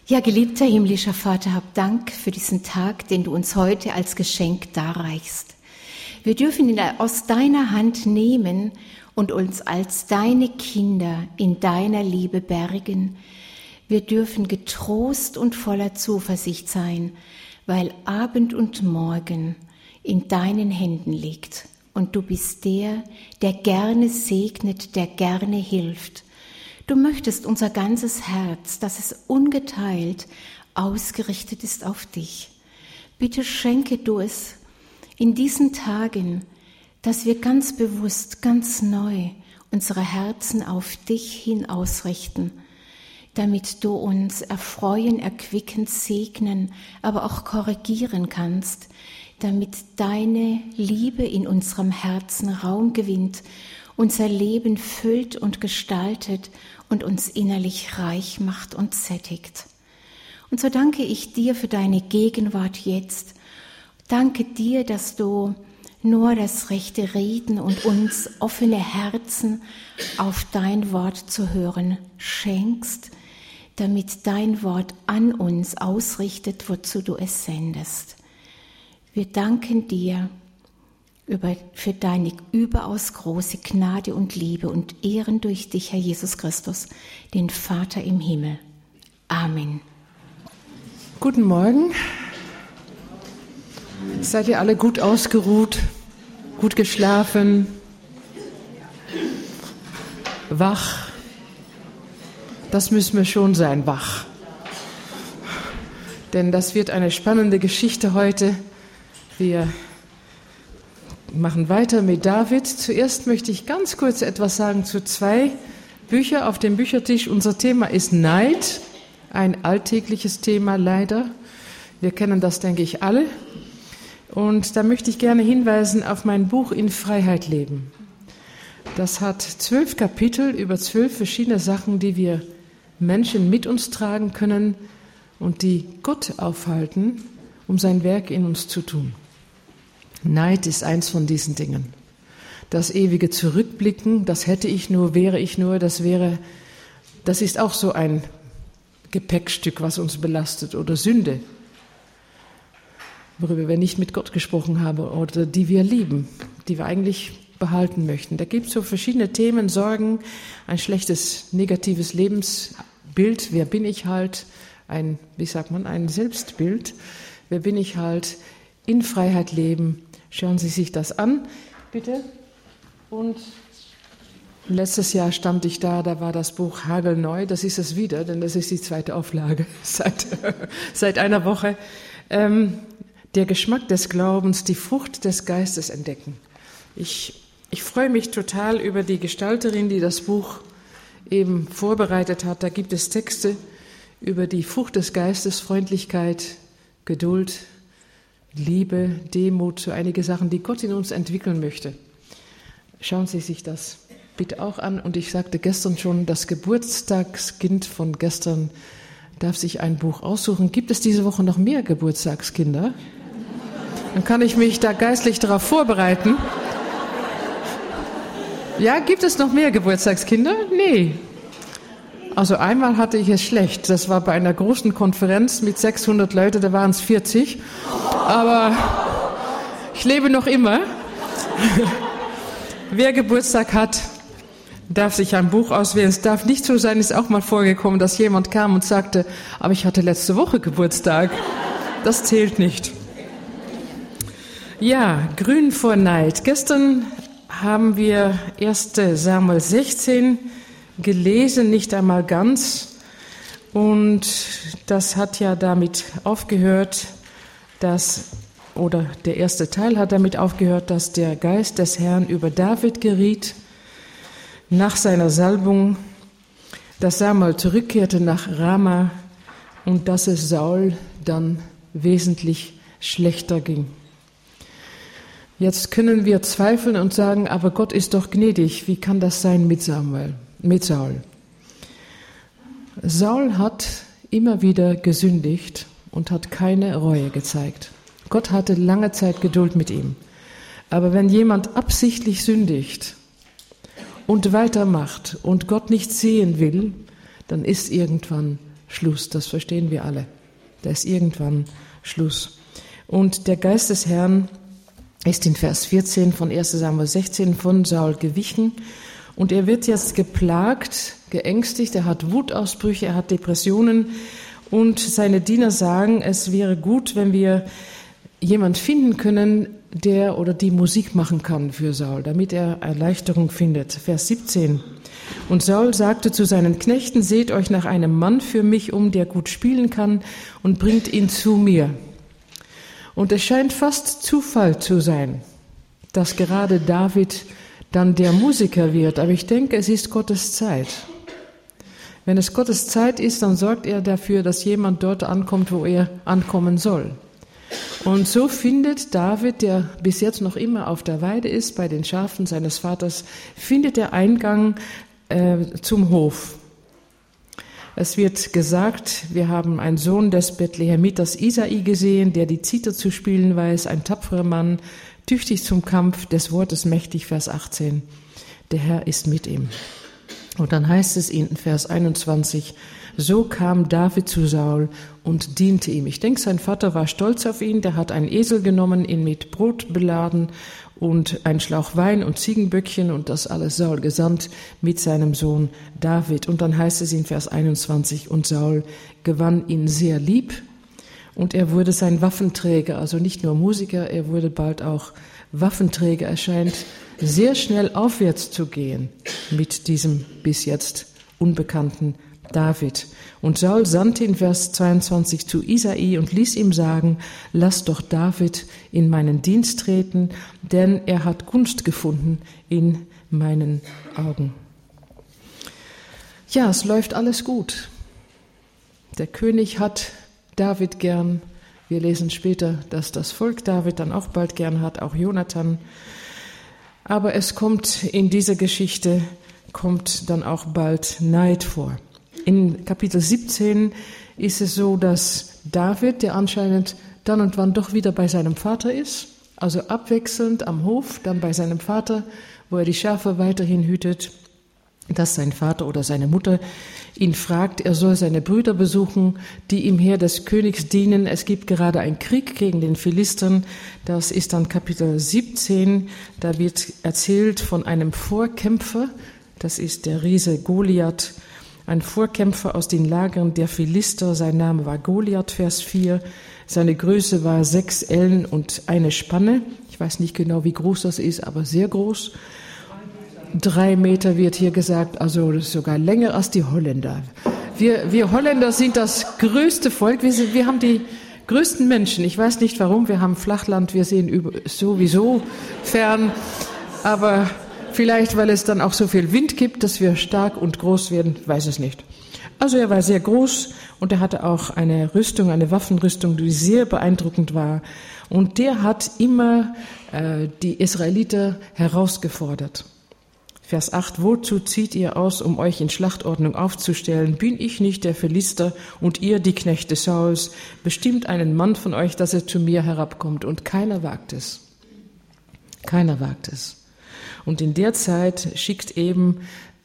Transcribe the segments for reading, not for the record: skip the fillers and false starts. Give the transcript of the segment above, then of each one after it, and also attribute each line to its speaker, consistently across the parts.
Speaker 1: Ja, geliebter himmlischer Vater, hab Dank für diesen Tag, den du uns heute als Geschenk darreichst. Wir dürfen ihn aus deiner Hand nehmen und uns als deine Kinder in deiner Liebe bergen. Wir dürfen getrost und voller Zuversicht sein, weil Abend und Morgen in deinen Händen liegt. Und du bist der gerne segnet, der gerne hilft. Du möchtest unser ganzes Herz, dass es ungeteilt ausgerichtet ist auf dich. Bitte schenke du es in diesen Tagen, dass wir ganz bewusst, ganz neu unsere Herzen auf dich hin ausrichten, damit du uns erfreuen, erquicken, segnen, aber auch korrigieren kannst, damit deine Liebe in unserem Herzen Raum gewinnt, unser Leben füllt und gestaltet und uns innerlich reich macht und sättigt. Und so danke ich dir für deine Gegenwart jetzt. Danke dir, dass du nur das rechte Reden und uns offene Herzen auf dein Wort zu hören schenkst, damit dein Wort an uns ausrichtet, wozu du es sendest. Wir danken dir für deine überaus große Gnade und Liebe und ehren durch dich, Herr Jesus Christus, den Vater im Himmel. Amen.
Speaker 2: Guten Morgen. Seid ihr alle gut ausgeruht, gut geschlafen, wach? Das müssen wir schon sein, wach. Denn das wird eine spannende Geschichte heute. Wir machen weiter mit David. Zuerst möchte ich ganz kurz etwas sagen zu 2 Büchern auf dem Büchertisch. Unser Thema ist Neid, ein alltägliches Thema leider. Wir kennen das, denke ich, alle. Und da möchte ich gerne hinweisen auf mein Buch In Freiheit leben. Das hat 12 Kapitel über 12 verschiedene Sachen, die wir Menschen mit uns tragen können und die Gott aufhalten, um sein Werk in uns zu tun. Neid ist eins von diesen Dingen. Das ewige Zurückblicken, das hätte ich nur, wäre ich nur, das ist auch so ein Gepäckstück, was uns belastet, oder Sünde, worüber wir nicht mit Gott gesprochen haben oder die wir lieben, die wir eigentlich behalten möchten. Da gibt es so verschiedene Themen, Sorgen, ein schlechtes, negatives Lebensbild, wer bin ich halt, ein Selbstbild, wer bin ich halt, in Freiheit leben. Schauen Sie sich das an, bitte. Und letztes Jahr stand ich da war das Buch hagelneu. Das ist es wieder, denn das ist die 2. Auflage seit einer Woche. Der Geschmack des Glaubens, die Frucht des Geistes entdecken. Ich freue mich total über die Gestalterin, die das Buch eben vorbereitet hat. Da gibt es Texte über die Frucht des Geistes, Freundlichkeit, Geduld, Liebe, Demut, so einige Sachen, die Gott in uns entwickeln möchte. Schauen Sie sich das bitte auch an. Und ich sagte gestern schon, das Geburtstagskind von gestern darf sich ein Buch aussuchen. Gibt es diese Woche noch mehr Geburtstagskinder? Dann kann ich mich da geistlich darauf vorbereiten. Ja, gibt es noch mehr Geburtstagskinder? Nee. Also einmal hatte ich es schlecht. Das war bei einer großen Konferenz mit 600 Leuten, da waren es 40. Aber ich lebe noch immer. Wer Geburtstag hat, darf sich ein Buch auswählen. Es darf nicht so sein, ist auch mal vorgekommen, dass jemand kam und sagte, aber ich hatte letzte Woche Geburtstag. Das zählt nicht. Ja, Grün vor Neid. Gestern haben wir 1. Samuel 16 gelesen, nicht einmal ganz. Und das hat ja damit aufgehört, der erste Teil hat damit aufgehört, dass der Geist des Herrn über David geriet, nach seiner Salbung, dass Samuel zurückkehrte nach Rama und dass es Saul dann wesentlich schlechter ging. Jetzt können wir zweifeln und sagen, aber Gott ist doch gnädig. Wie kann das sein mit Saul? Saul hat immer wieder gesündigt und hat keine Reue gezeigt. Gott hatte lange Zeit Geduld mit ihm. Aber wenn jemand absichtlich sündigt und weitermacht und Gott nicht sehen will, dann ist irgendwann Schluss. Das verstehen wir alle. Da ist irgendwann Schluss. Und der Geist des Herrn ist in Vers 14 von 1 Samuel 16 von Saul gewichen. Und er wird jetzt geplagt, geängstigt, er hat Wutausbrüche, er hat Depressionen. Und seine Diener sagen, es wäre gut, wenn wir jemand finden können, der oder die Musik machen kann für Saul, damit er Erleichterung findet. Vers 17. Und Saul sagte zu seinen Knechten, seht euch nach einem Mann für mich um, der gut spielen kann, und bringt ihn zu mir. Und es scheint fast Zufall zu sein, dass gerade David dann der Musiker wird. Aber ich denke, es ist Gottes Zeit. Wenn es Gottes Zeit ist, dann sorgt er dafür, dass jemand dort ankommt, wo er ankommen soll. Und so findet David, der bis jetzt noch immer auf der Weide ist, bei den Schafen seines Vaters, findet der Eingang zum Hof. Es wird gesagt, wir haben einen Sohn des Bethlehemiters Isai gesehen, der die Zither zu spielen weiß, ein tapferer Mann, tüchtig zum Kampf, des Wortes mächtig, Vers 18. Der Herr ist mit ihm. Und dann heißt es in Vers 21, so kam David zu Saul und diente ihm. Ich denke, sein Vater war stolz auf ihn, der hat einen Esel genommen, ihn mit Brot beladen und einen Schlauch Wein und Ziegenböckchen und das alles Saul gesandt mit seinem Sohn David. Und dann heißt es in Vers 21, und Saul gewann ihn sehr lieb und er wurde sein Waffenträger, also nicht nur Musiker, er wurde bald auch Waffenträger. Er scheint sehr schnell aufwärts zu gehen mit diesem bis jetzt unbekannten David. Und Saul sandte in Vers 22 zu Isai und ließ ihm sagen, lass doch David in meinen Dienst treten, denn er hat Gunst gefunden in meinen Augen. Ja, es läuft alles gut. Der König hat David gern. Wir lesen später, dass das Volk David dann auch bald gern hat, auch Jonathan. Aber es kommt in dieser Geschichte, kommt dann auch bald Neid vor. In Kapitel 17 ist es so, dass David, der anscheinend dann und wann doch wieder bei seinem Vater ist, also abwechselnd am Hof, dann bei seinem Vater, wo er die Schafe weiterhin hütet, dass sein Vater oder seine Mutter ihn fragt, er soll seine Brüder besuchen, die im Heer des Königs dienen. Es gibt gerade einen Krieg gegen den Philistern. Das ist dann Kapitel 17. Da wird erzählt von einem Vorkämpfer. Das ist der Riese Goliath, ein Vorkämpfer aus den Lagern der Philister. Sein Name war Goliath, Vers 4. Seine Größe war 6 Ellen und eine Spanne. Ich weiß nicht genau, wie groß das ist, aber sehr groß. 3 Meter wird hier gesagt, also das ist sogar länger als die Holländer. Wir Holländer sind das größte Volk, wir haben die größten Menschen. Ich weiß nicht warum, wir haben Flachland, wir sehen sowieso fern, aber vielleicht, weil es dann auch so viel Wind gibt, dass wir stark und groß werden, weiß es nicht. Also er war sehr groß und er hatte auch eine Rüstung, eine Waffenrüstung, die sehr beeindruckend war. Und der hat immer die Israeliter herausgefordert. Vers 8, wozu zieht ihr aus, um euch in Schlachtordnung aufzustellen? Bin ich nicht der Philister und ihr, die Knechte Sauls? Bestimmt einen Mann von euch, dass er zu mir herabkommt. Und keiner wagt es. Keiner wagt es. Und in der Zeit schickt eben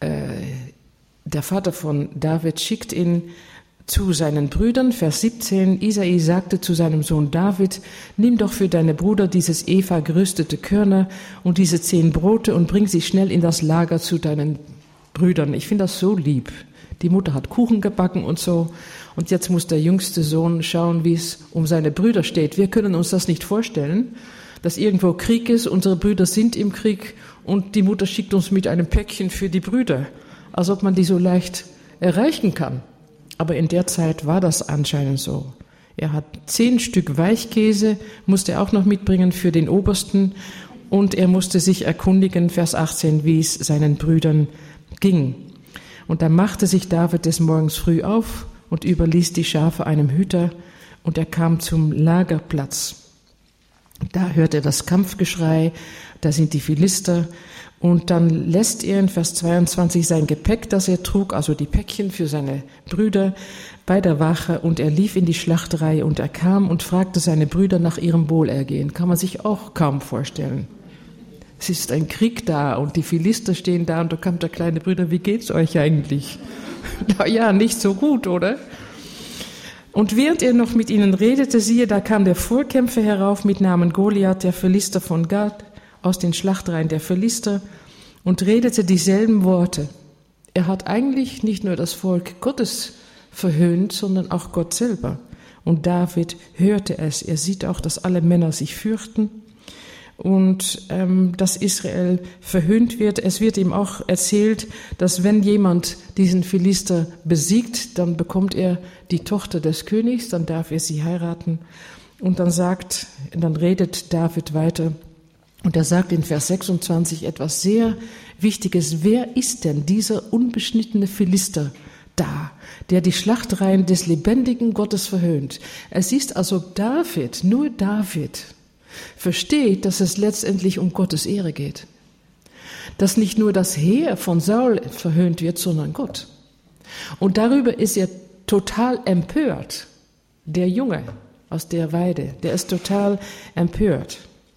Speaker 2: der Vater von David, schickt ihn zu seinen Brüdern. Vers 17, Isai sagte zu seinem Sohn David, nimm doch für deine Brüder dieses Epha geröstete Körner und diese 10 Brote und bring sie schnell in das Lager zu deinen Brüdern. Ich finde das so lieb. Die Mutter hat Kuchen gebacken und so. Und jetzt muss der jüngste Sohn schauen, wie es um seine Brüder steht. Wir können uns das nicht vorstellen, dass irgendwo Krieg ist, unsere Brüder sind im Krieg und die Mutter schickt uns mit einem Päckchen für die Brüder, als ob man die so leicht erreichen kann. Aber in der Zeit war das anscheinend so. Er hat 10 Stück Weichkäse, musste er auch noch mitbringen für den Obersten und er musste sich erkundigen, Vers 18, wie es seinen Brüdern ging. Und da machte sich David des Morgens früh auf und überließ die Schafe einem Hüter und er kam zum Lagerplatz. Da hört er das Kampfgeschrei, da sind die Philister und dann lässt er in Vers 22 sein Gepäck, das er trug, also die Päckchen für seine Brüder, bei der Wache und er lief in die Schlachtreihe und er kam und fragte seine Brüder nach ihrem Wohlergehen. Kann man sich auch kaum vorstellen. Es ist ein Krieg da und die Philister stehen da und da kommt der kleine Bruder, wie geht's euch eigentlich? Na ja, nicht so gut, oder? Und während er noch mit ihnen redete, siehe, da kam der Vorkämpfer herauf mit Namen Goliath, der Philister von Gath, aus den Schlachtreihen der Philister, und redete dieselben Worte. Er hat eigentlich nicht nur das Volk Gottes verhöhnt, sondern auch Gott selber. Und David hörte es. Er sieht auch, dass alle Männer sich fürchten und dass Israel verhöhnt wird. Es wird ihm auch erzählt, dass wenn jemand diesen Philister besiegt, dann bekommt er die Tochter des Königs, dann darf er sie heiraten. Und dann redet David weiter. Und er sagt in Vers 26 etwas sehr Wichtiges. Wer ist denn dieser unbeschnittene Philister da, der die Schlachtreihen des lebendigen Gottes verhöhnt? Es ist also David, nur David, versteht, dass es letztendlich um Gottes Ehre geht. Dass nicht nur das Heer von Saul verhöhnt wird, sondern Gott. Und darüber ist er total empört. Der Junge aus der Weide, der ist total empört.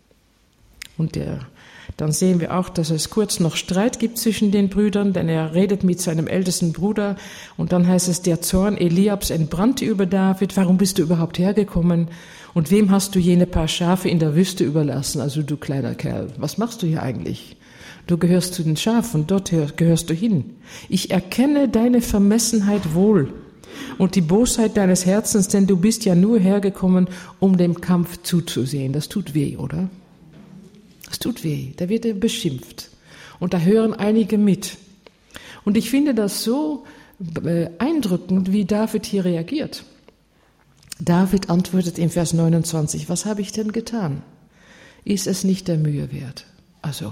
Speaker 2: Und dann sehen wir auch, dass es kurz noch Streit gibt zwischen den Brüdern, denn er redet mit seinem ältesten Bruder und dann heißt es, der Zorn Eliabs entbrannte über David. Warum bist du überhaupt hergekommen? Und wem hast du jene paar Schafe in der Wüste überlassen? Also du kleiner Kerl, was machst du hier eigentlich? Du gehörst zu den Schafen, dort gehörst du hin. Ich erkenne deine Vermessenheit wohl und die Bosheit deines Herzens, denn du bist ja nur hergekommen, um dem Kampf zuzusehen. Das tut weh, oder? Das tut weh, da wird er beschimpft. Und da hören einige mit. Und ich finde das so beeindruckend, wie David hier reagiert. David antwortet in Vers 29, was habe ich denn getan? Ist es nicht der Mühe wert? Also,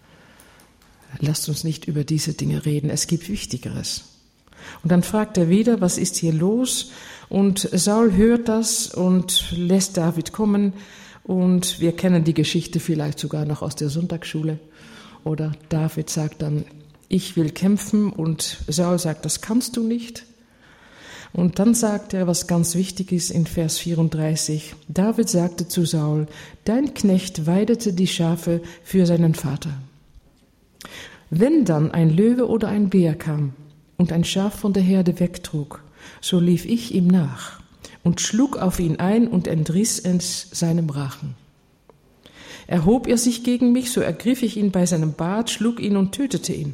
Speaker 2: lasst uns nicht über diese Dinge reden, es gibt Wichtigeres. Und dann fragt er wieder, was ist hier los? Und Saul hört das und lässt David kommen. Und wir kennen die Geschichte vielleicht sogar noch aus der Sonntagsschule. Oder David sagt dann, ich will kämpfen, und Saul sagt, das kannst du nicht. Und dann sagt er, was ganz wichtig ist in Vers 34. David sagte zu Saul, dein Knecht weidete die Schafe für seinen Vater. Wenn dann ein Löwe oder ein Bär kam und ein Schaf von der Herde wegtrug, so lief ich ihm nach und schlug auf ihn ein und entriss es seinem Rachen. Erhob er sich gegen mich, so ergriff ich ihn bei seinem Bart, schlug ihn und tötete ihn.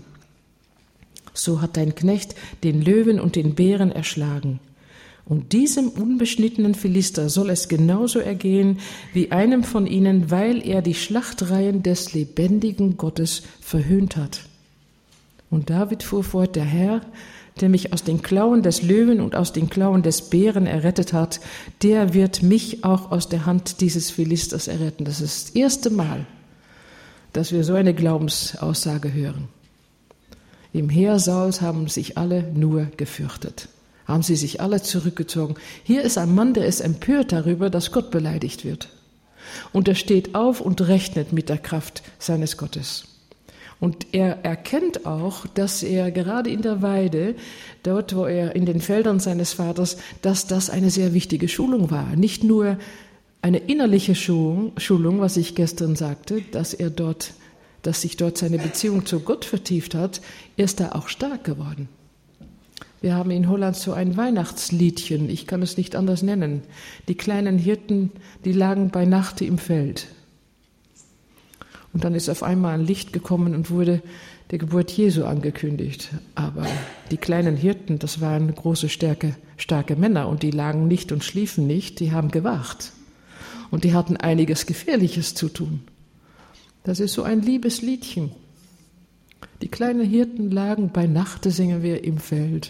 Speaker 2: So hat dein Knecht den Löwen und den Bären erschlagen. Und diesem unbeschnittenen Philister soll es genauso ergehen wie einem von ihnen, weil er die Schlachtreihen des lebendigen Gottes verhöhnt hat. Und David fuhr fort, der Herr, der mich aus den Klauen des Löwen und aus den Klauen des Bären errettet hat, der wird mich auch aus der Hand dieses Philisters erretten. Das ist das erste Mal, dass wir so eine Glaubensaussage hören. Im Heer Sauls haben sich alle nur gefürchtet, haben sie sich alle zurückgezogen. Hier ist ein Mann, der ist empört darüber, dass Gott beleidigt wird. Und er steht auf und rechnet mit der Kraft seines Gottes. Und er erkennt auch, dass er gerade in der Weide, dort wo er in den Feldern seines Vaters, dass das eine sehr wichtige Schulung war. Nicht nur eine innerliche Schulung, was ich gestern sagte, dass sich dort seine Beziehung zu Gott vertieft hat, ist er auch stark geworden. Wir haben in Holland so ein Weihnachtsliedchen, ich kann es nicht anders nennen. Die kleinen Hirten, die lagen bei Nacht im Feld. Und dann ist auf einmal ein Licht gekommen und wurde die Geburt Jesu angekündigt. Aber die kleinen Hirten, das waren große, starke Männer, und die lagen nicht und schliefen nicht, die haben gewacht. Und die hatten einiges Gefährliches zu tun. Das ist so ein liebes Liedchen. Die kleinen Hirten lagen bei Nacht, singen wir, im Feld.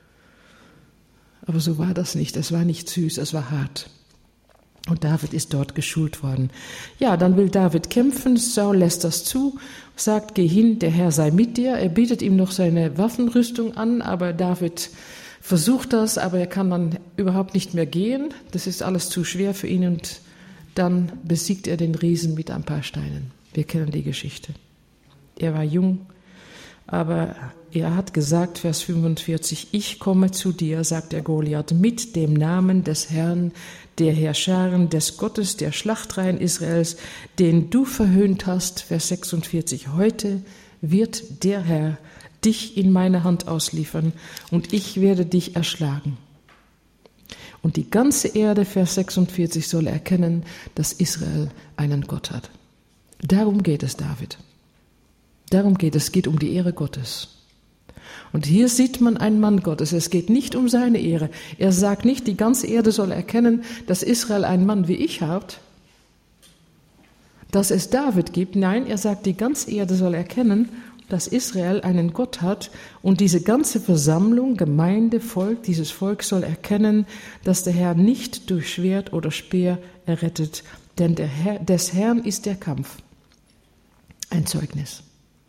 Speaker 2: Aber so war das nicht. Es war nicht süß, es war hart. Und David ist dort geschult worden. Ja, dann will David kämpfen. Saul lässt das zu, sagt, geh hin, der Herr sei mit dir. Er bietet ihm noch seine Waffenrüstung an, aber David versucht das, aber er kann dann überhaupt nicht mehr gehen. Das ist alles zu schwer für ihn, und dann besiegt er den Riesen mit ein paar Steinen. Wir kennen die Geschichte. Er war jung, aber er hat gesagt, Vers 45, ich komme zu dir, sagt der Goliath, mit dem Namen des Herrn, der Heerscharen, des Gottes, der Schlachtreihen Israels, den du verhöhnt hast. Vers 46, heute wird der Herr dich in meine Hand ausliefern und ich werde dich erschlagen. Und die ganze Erde, Vers 46, soll erkennen, dass Israel einen Gott hat. Darum geht es David. Darum geht es. Es geht um die Ehre Gottes. Und hier sieht man einen Mann Gottes. Es geht nicht um seine Ehre. Er sagt nicht, die ganze Erde soll erkennen, dass Israel einen Mann wie ich hat, dass es David gibt. Nein, er sagt, die ganze Erde soll erkennen, dass Israel einen Gott hat. Und diese ganze Versammlung, Gemeinde, Volk, dieses Volk soll erkennen, dass der Herr nicht durch Schwert oder Speer errettet, denn des Herrn ist der Kampf. Ein Zeugnis.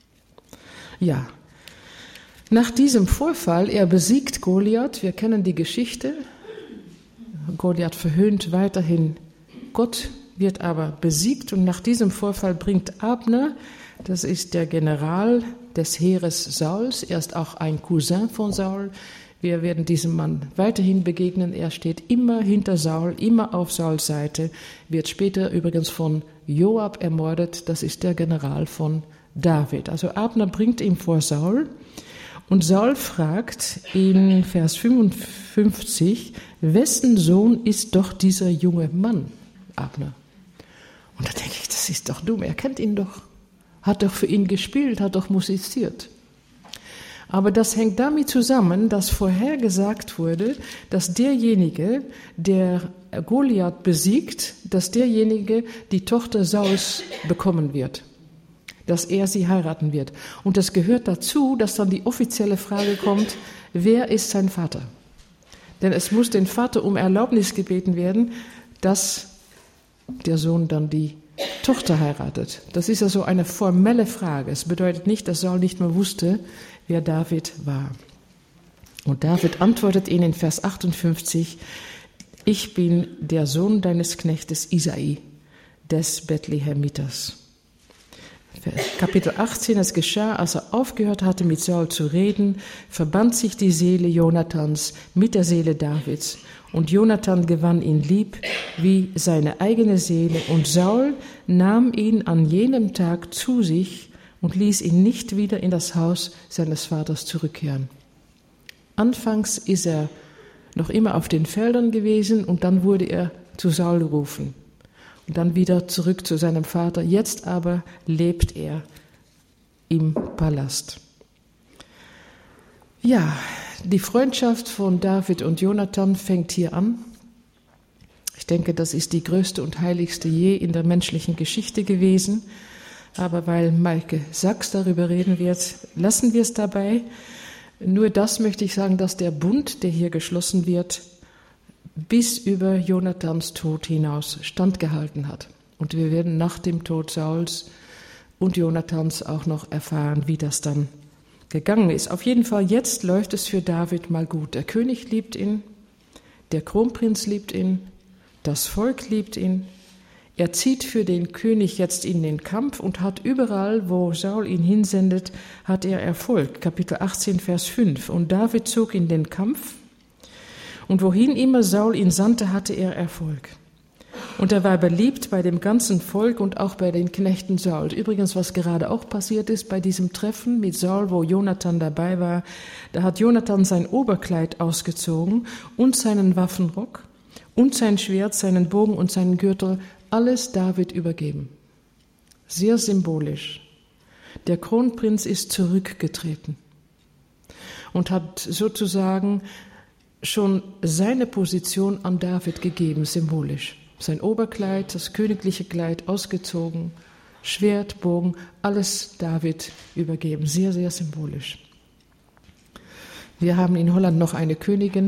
Speaker 2: Ja, nach diesem Vorfall, er besiegt Goliath, wir kennen die Geschichte. Goliath verhöhnt weiterhin Gott, wird aber besiegt und nach diesem Vorfall bringt Abner, das ist der General des Heeres Sauls, er ist auch ein Cousin von Saul. Wir werden diesem Mann weiterhin begegnen, er steht immer hinter Saul, immer auf Sauls Seite, wird später übrigens von Joab ermordet, das ist der General von David. Also Abner bringt ihn vor Saul. Und Saul fragt in Vers 55, wessen Sohn ist doch dieser junge Mann, Abner? Und da denke ich, das ist doch dumm, er kennt ihn doch, hat doch für ihn gespielt, hat doch musiziert. Aber das hängt damit zusammen, dass vorhergesagt wurde, dass derjenige, der Goliath besiegt, dass derjenige die Tochter Sauls bekommen wird. Dass er sie heiraten wird. Und das gehört dazu, dass dann die offizielle Frage kommt, wer ist sein Vater? Denn es muss den Vater um Erlaubnis gebeten werden, dass der Sohn dann die Tochter heiratet. Das ist also eine formelle Frage. Es bedeutet nicht, dass Saul nicht mehr wusste, wer David war. Und David antwortet ihnen in Vers 58, ich bin der Sohn deines Knechtes Isai, des Bethlehemiters. Kapitel 18, es geschah, als er aufgehört hatte, mit Saul zu reden, verband sich die Seele Jonathans mit der Seele Davids. Und Jonathan gewann ihn lieb wie seine eigene Seele. Und Saul nahm ihn an jenem Tag zu sich und ließ ihn nicht wieder in das Haus seines Vaters zurückkehren. Anfangs ist er noch immer auf den Feldern gewesen und dann wurde er zu Saul gerufen. Und dann wieder zurück zu seinem Vater. Jetzt aber lebt er im Palast. Ja, die Freundschaft von David und Jonathan fängt hier an. Ich denke, das ist die größte und heiligste je in der menschlichen Geschichte gewesen. Aber weil Maike Sachs darüber reden wird, lassen wir es dabei. Nur das möchte ich sagen, dass der Bund, der hier geschlossen wird, bis über Jonathans Tod hinaus standgehalten hat. Und wir werden nach dem Tod Sauls und Jonathans auch noch erfahren, wie das dann gegangen ist. Auf jeden Fall, jetzt läuft es für David mal gut. Der König liebt ihn, der Kronprinz liebt ihn, das Volk liebt ihn. Er zieht für den König jetzt in den Kampf und hat überall, wo Saul ihn hinsendet, hat er Erfolg. Kapitel 18, Vers 5. Und David zog in den Kampf. Und wohin immer Saul ihn sandte, hatte er Erfolg. Und er war beliebt bei dem ganzen Volk und auch bei den Knechten Sauls. Übrigens, was gerade auch passiert ist bei diesem Treffen mit Saul, wo Jonathan dabei war, da hat Jonathan sein Oberkleid ausgezogen und seinen Waffenrock und sein Schwert, seinen Bogen und seinen Gürtel, alles David übergeben. Sehr symbolisch. Der Kronprinz ist zurückgetreten und hat sozusagen schon seine Position an David gegeben, symbolisch. Sein Oberkleid, das königliche Kleid ausgezogen, Schwert, Bogen, alles David übergeben. Sehr, sehr symbolisch. Wir haben in Holland noch eine Königin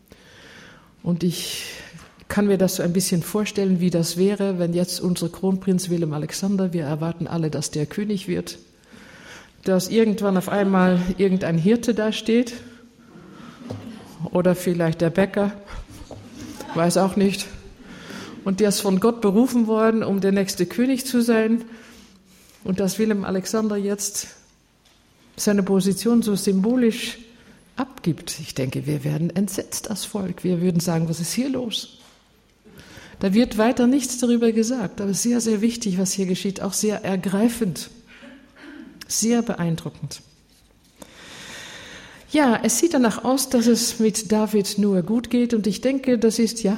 Speaker 2: und ich kann mir das so ein bisschen vorstellen, wie das wäre, wenn jetzt unser Kronprinz Willem-Alexander, wir erwarten alle, dass der König wird, dass irgendwann auf einmal irgendein Hirte da steht oder vielleicht der Bäcker, weiß auch nicht. Und der ist von Gott berufen worden, um der nächste König zu sein. Und dass Willem-Alexander jetzt seine Position so symbolisch abgibt. Ich denke, wir werden entsetzt als Volk. Wir würden sagen, was ist hier los? Da wird weiter nichts darüber gesagt. Aber sehr, sehr wichtig, was hier geschieht. Auch sehr ergreifend. Sehr beeindruckend. Ja, es sieht danach aus, dass es mit David nur gut geht und ich denke, das ist, ja.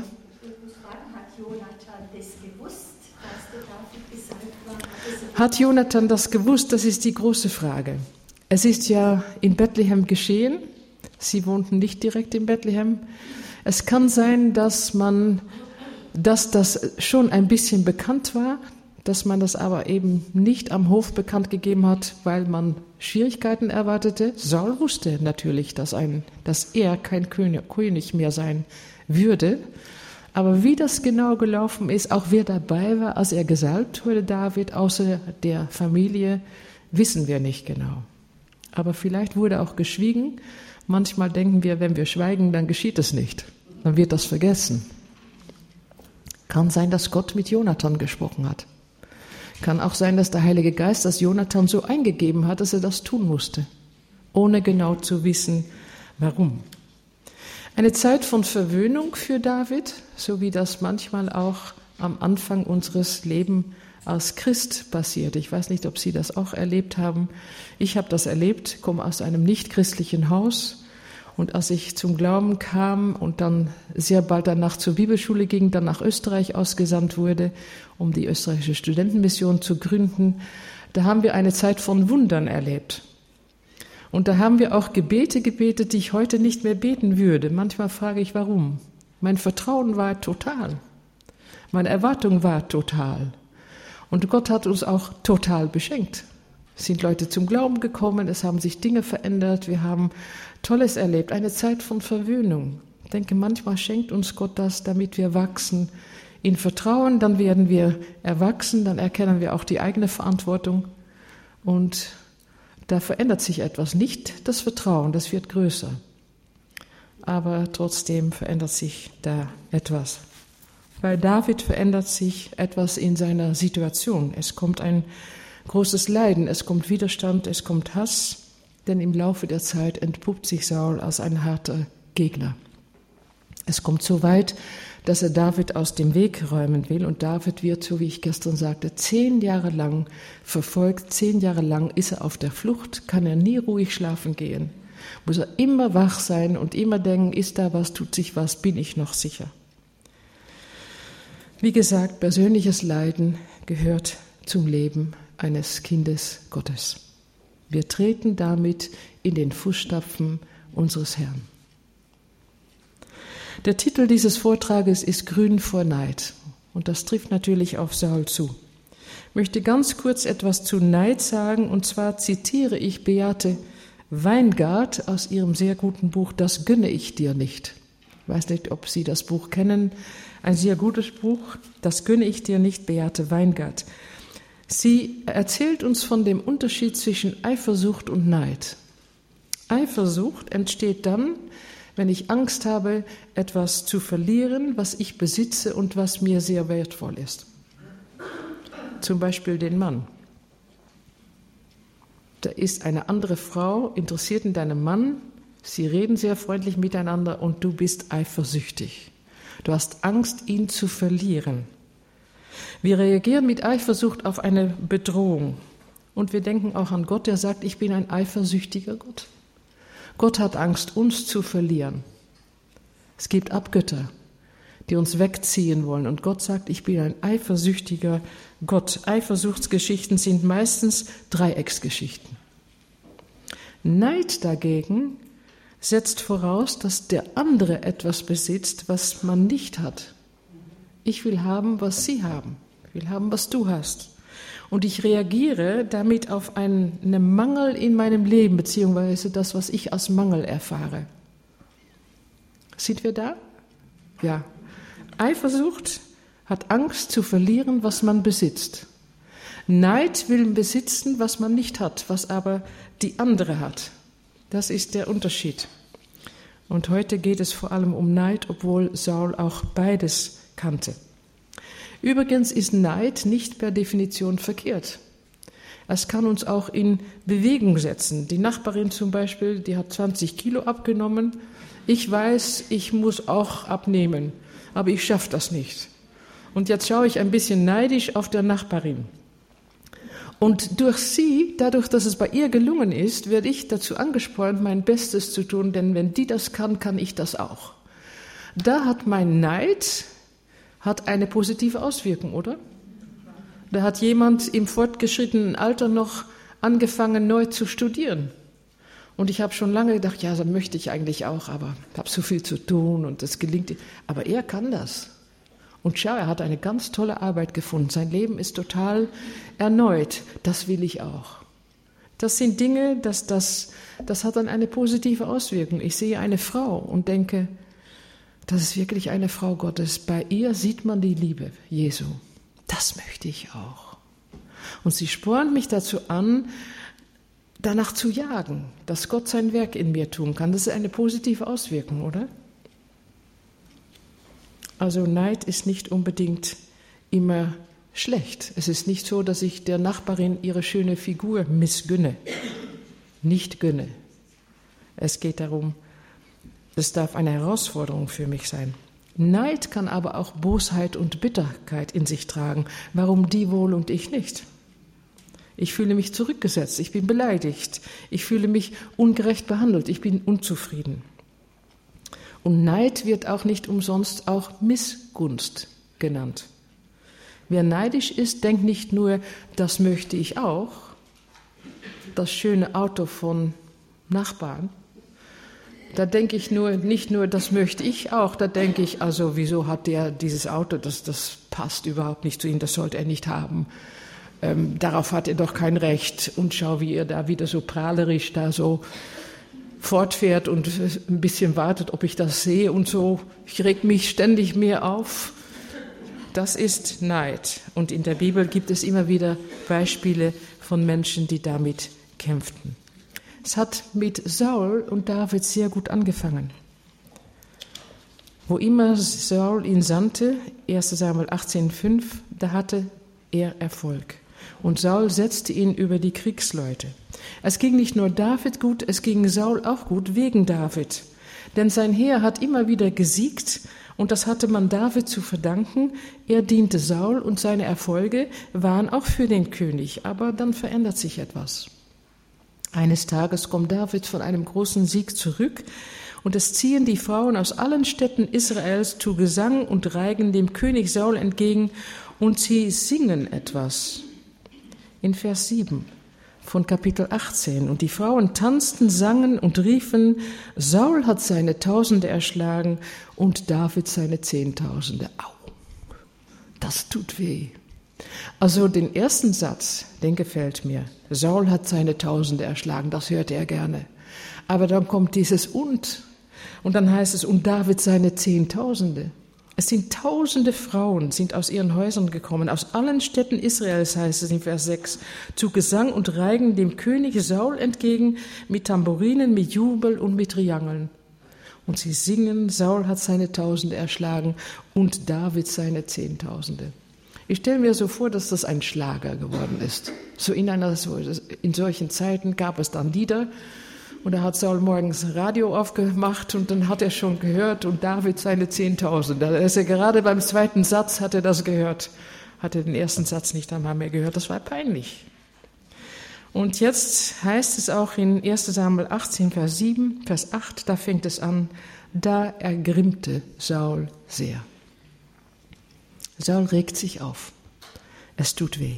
Speaker 2: Hat Jonathan das gewusst? Das ist die große Frage. Es ist ja in Bethlehem geschehen. Sie wohnten nicht direkt in Bethlehem. Es kann sein, dass das schon ein bisschen bekannt war, dass man das aber eben nicht am Hof bekannt gegeben hat, weil man Schwierigkeiten erwartete. Saul wusste natürlich, dass er kein König mehr sein würde. Aber wie das genau gelaufen ist, auch wer dabei war, als er gesalbt wurde, David, außer der Familie, wissen wir nicht genau. Aber vielleicht wurde auch geschwiegen. Manchmal denken wir, wenn wir schweigen, dann geschieht es nicht. Dann wird das vergessen. Kann sein, dass Gott mit Jonathan gesprochen hat. Kann auch sein, dass der Heilige Geist das Jonathan so eingegeben hat, dass er das tun musste, ohne genau zu wissen, warum. Eine Zeit von Verwöhnung für David, so wie das manchmal auch am Anfang unseres Lebens als Christ passiert. Ich weiß nicht, ob Sie das auch erlebt haben. Ich habe das erlebt, komme aus einem nicht-christlichen Haus. Und als ich zum Glauben kam und dann sehr bald danach zur Bibelschule ging, dann nach Österreich ausgesandt wurde, um die österreichische Studentenmission zu gründen, da haben wir eine Zeit von Wundern erlebt. Und da haben wir auch Gebete gebetet, die ich heute nicht mehr beten würde. Manchmal frage ich, warum. Mein Vertrauen war total. Meine Erwartung war total. Und Gott hat uns auch total beschenkt. Es sind Leute zum Glauben gekommen, es haben sich Dinge verändert, wir haben Tolles erlebt, eine Zeit von Verwöhnung. Ich denke, manchmal schenkt uns Gott das, damit wir wachsen in Vertrauen, dann werden wir erwachsen, dann erkennen wir auch die eigene Verantwortung und da verändert sich etwas, nicht das Vertrauen, das wird größer, aber trotzdem verändert sich da etwas. Bei David verändert sich etwas in seiner Situation. Es kommt ein großes Leiden, es kommt Widerstand, es kommt Hass, denn im Laufe der Zeit entpuppt sich Saul als ein harter Gegner. Es kommt so weit, dass er David aus dem Weg räumen will und David wird, so wie ich gestern sagte, 10 Jahre lang verfolgt, 10 Jahre lang ist er auf der Flucht, kann er nie ruhig schlafen gehen, muss er immer wach sein und immer denken, ist da was, tut sich was, bin ich noch sicher. Wie gesagt, persönliches Leiden gehört zum Leben eines Kindes Gottes. Wir treten damit in den Fußstapfen unseres Herrn. Der Titel dieses Vortrages ist Grün vor Neid und das trifft natürlich auf Saul zu. Ich möchte ganz kurz etwas zu Neid sagen und zwar zitiere ich Beate Weingart aus ihrem sehr guten Buch Das gönne ich dir nicht. Ich weiß nicht, ob Sie das Buch kennen, ein sehr gutes Buch, Das gönne ich dir nicht, Beate Weingart. Sie erzählt uns von dem Unterschied zwischen Eifersucht und Neid. Eifersucht entsteht dann, wenn ich Angst habe, etwas zu verlieren, was ich besitze und was mir sehr wertvoll ist. Zum Beispiel den Mann. Da ist eine andere Frau interessiert in deinem Mann, sie reden sehr freundlich miteinander und du bist eifersüchtig. Du hast Angst, ihn zu verlieren. Wir reagieren mit Eifersucht auf eine Bedrohung. Und wir denken auch an Gott, der sagt, ich bin ein eifersüchtiger Gott. Gott hat Angst, uns zu verlieren. Es gibt Abgötter, die uns wegziehen wollen. Und Gott sagt, ich bin ein eifersüchtiger Gott. Eifersuchtsgeschichten sind meistens Dreiecksgeschichten. Neid dagegen setzt voraus, dass der andere etwas besitzt, was man nicht hat. Ich will haben, was Sie haben. Ich will haben, was du hast. Und ich reagiere damit auf einen Mangel in meinem Leben, beziehungsweise das, was ich als Mangel erfahre. Sind wir da? Ja. Eifersucht hat Angst zu verlieren, was man besitzt. Neid will besitzen, was man nicht hat, was aber die andere hat. Das ist der Unterschied. Und heute geht es vor allem um Neid, obwohl Saul auch beides kannte. Übrigens ist Neid nicht per Definition verkehrt. Es kann uns auch in Bewegung setzen. Die Nachbarin zum Beispiel, die hat 20 Kilo abgenommen. Ich weiß, ich muss auch abnehmen, aber ich schaffe das nicht. Und jetzt schaue ich ein bisschen neidisch auf der Nachbarin. Und dadurch, dass es bei ihr gelungen ist, werde ich dazu angespornt, mein Bestes zu tun, denn wenn die das kann, kann ich das auch. Da hat mein Neid eine positive Auswirkung, oder? Da hat jemand im fortgeschrittenen Alter noch angefangen, neu zu studieren. Und ich habe schon lange gedacht, ja, das möchte ich eigentlich auch, aber ich habe so viel zu tun und das gelingt. Aber er kann das. Und schau, er hat eine ganz tolle Arbeit gefunden. Sein Leben ist total erneut. Das will ich auch. Das sind Dinge, das hat dann eine positive Auswirkung. Ich sehe eine Frau und denke, das ist wirklich eine Frau Gottes. Bei ihr sieht man die Liebe Jesu. Das möchte ich auch. Und sie spornt mich dazu an, danach zu jagen, dass Gott sein Werk in mir tun kann. Das ist eine positive Auswirkung, oder? Also Neid ist nicht unbedingt immer schlecht. Es ist nicht so, dass ich der Nachbarin ihre schöne Figur missgönne. Nicht gönne. Es geht darum, es darf eine Herausforderung für mich sein. Neid kann aber auch Bosheit und Bitterkeit in sich tragen. Warum die wohl und ich nicht? Ich fühle mich zurückgesetzt, ich bin beleidigt, ich fühle mich ungerecht behandelt, ich bin unzufrieden. Und Neid wird auch nicht umsonst auch Missgunst genannt. Wer neidisch ist, denkt nicht nur, das möchte ich auch, das schöne Auto von Nachbarn. Da denke ich nicht nur, das möchte ich auch, da denke ich, also wieso hat der dieses Auto, das passt überhaupt nicht zu ihm, das sollte er nicht haben. Darauf hat er doch kein Recht. Und schau, wie er da wieder so prahlerisch da so fortfährt und ein bisschen wartet, ob ich das sehe und so. Ich reg mich ständig mehr auf. Das ist Neid. Und in der Bibel gibt es immer wieder Beispiele von Menschen, die damit kämpften. Es hat mit Saul und David sehr gut angefangen. Wo immer Saul ihn sandte, 1. Samuel 18,5, da hatte er Erfolg. Und Saul setzte ihn über die Kriegsleute. Es ging nicht nur David gut, es ging Saul auch gut wegen David. Denn sein Heer hat immer wieder gesiegt und das hatte man David zu verdanken. Er diente Saul und seine Erfolge waren auch für den König. Aber dann verändert sich etwas. Eines Tages kommt David von einem großen Sieg zurück und es ziehen die Frauen aus allen Städten Israels zu Gesang und Reigen dem König Saul entgegen und sie singen etwas. In Vers 7 von Kapitel 18. Und die Frauen tanzten, sangen und riefen, Saul hat seine Tausende erschlagen und David seine Zehntausende. Au, das tut weh. Also den ersten Satz, den gefällt mir. Saul hat seine Tausende erschlagen, das hörte er gerne. Aber dann kommt dieses und dann heißt es, und David seine Zehntausende. Es sind tausende Frauen, sind aus ihren Häusern gekommen, aus allen Städten Israels, heißt es in Vers 6, zu Gesang und Reigen dem König Saul entgegen, mit Tambourinen, mit Jubel und mit Triangeln. Und sie singen, Saul hat seine Tausende erschlagen und David seine Zehntausende. Ich stelle mir so vor, dass das ein Schlager geworden ist. In solchen Zeiten gab es dann Lieder, und da hat Saul morgens Radio aufgemacht und dann hat er schon gehört und David seine Zehntausende. Da ist er gerade beim zweiten Satz, hat er das gehört. Hat er den ersten Satz nicht einmal mehr gehört. Das war peinlich. Und jetzt heißt es auch in 1. Samuel 18, Vers 7, Vers 8, da fängt es an, da ergrimmte Saul sehr. Saul regt sich auf. Es tut weh.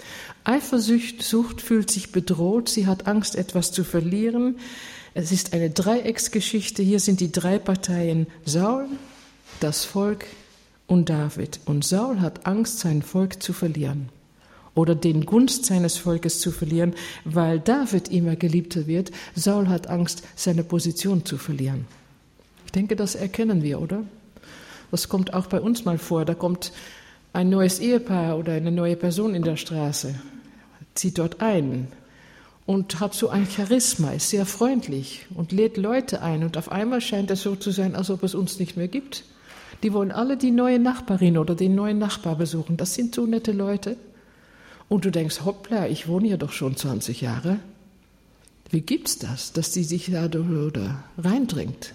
Speaker 2: Eifersucht fühlt sich bedroht, sie hat Angst, etwas zu verlieren. Es ist eine Dreiecksgeschichte, hier sind die drei Parteien Saul, das Volk und David. Und Saul hat Angst, sein Volk zu verlieren oder den Gunst seines Volkes zu verlieren, weil David immer geliebter wird. Saul hat Angst, seine Position zu verlieren. Ich denke, das erkennen wir, oder? Das kommt auch bei uns mal vor, da kommt ein neues Ehepaar oder eine neue Person in der Straße, zieht dort ein und hat so ein Charisma, ist sehr freundlich und lädt Leute ein. Und auf einmal scheint es so zu sein, als ob es uns nicht mehr gibt. Die wollen alle die neue Nachbarin oder den neuen Nachbar besuchen. Das sind so nette Leute. Und du denkst, hoppla, ich wohne hier doch schon 20 Jahre. Wie gibt's das, dass die sich da reindringt?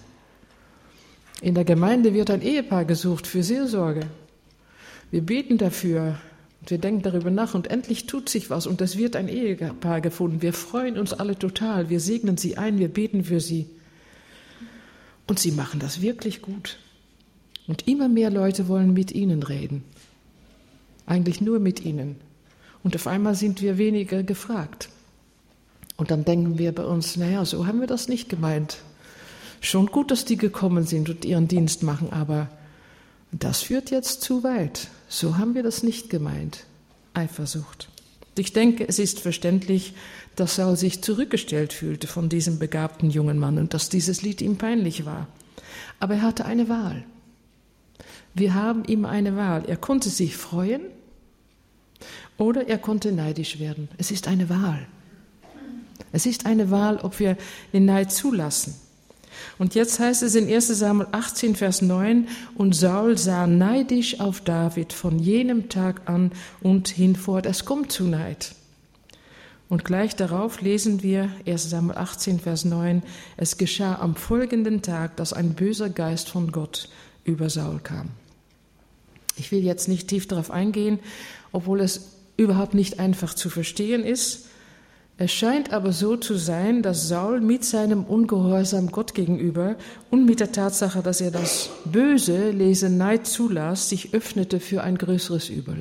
Speaker 2: In der Gemeinde wird ein Ehepaar gesucht für Seelsorge. Wir beten dafür, Und wir denken darüber nach und endlich tut sich was und es wird ein Ehepaar gefunden. Wir freuen uns alle total, wir segnen sie ein, wir beten für sie. Und sie machen das wirklich gut. Und immer mehr Leute wollen mit ihnen reden. Eigentlich nur mit ihnen. Und auf einmal sind wir weniger gefragt. Und dann denken wir bei uns, naja, so haben wir das nicht gemeint. Schon gut, dass die gekommen sind und ihren Dienst machen, aber das führt jetzt zu weit. So haben wir das nicht gemeint. Eifersucht. Ich denke, es ist verständlich, dass Saul sich zurückgestellt fühlte von diesem begabten jungen Mann und dass dieses Lied ihm peinlich war. Aber er hatte eine Wahl. Wir haben ihm eine Wahl. Er konnte sich freuen oder er konnte neidisch werden. Es ist eine Wahl. Es ist eine Wahl, ob wir den Neid zulassen. Und jetzt heißt es in 1. Samuel 18, Vers 9, und Saul sah neidisch auf David von jenem Tag an und hinfort. Es kommt zu Neid. Und gleich darauf lesen wir 1. Samuel 18, Vers 9, es geschah am folgenden Tag, dass ein böser Geist von Gott über Saul kam. Ich will jetzt nicht tief darauf eingehen, obwohl es überhaupt nicht einfach zu verstehen ist. Es scheint aber so zu sein, dass Saul mit seinem Ungehorsam Gott gegenüber und mit der Tatsache, dass er das Böse, lese Neid zulass, sich öffnete für ein größeres Übel.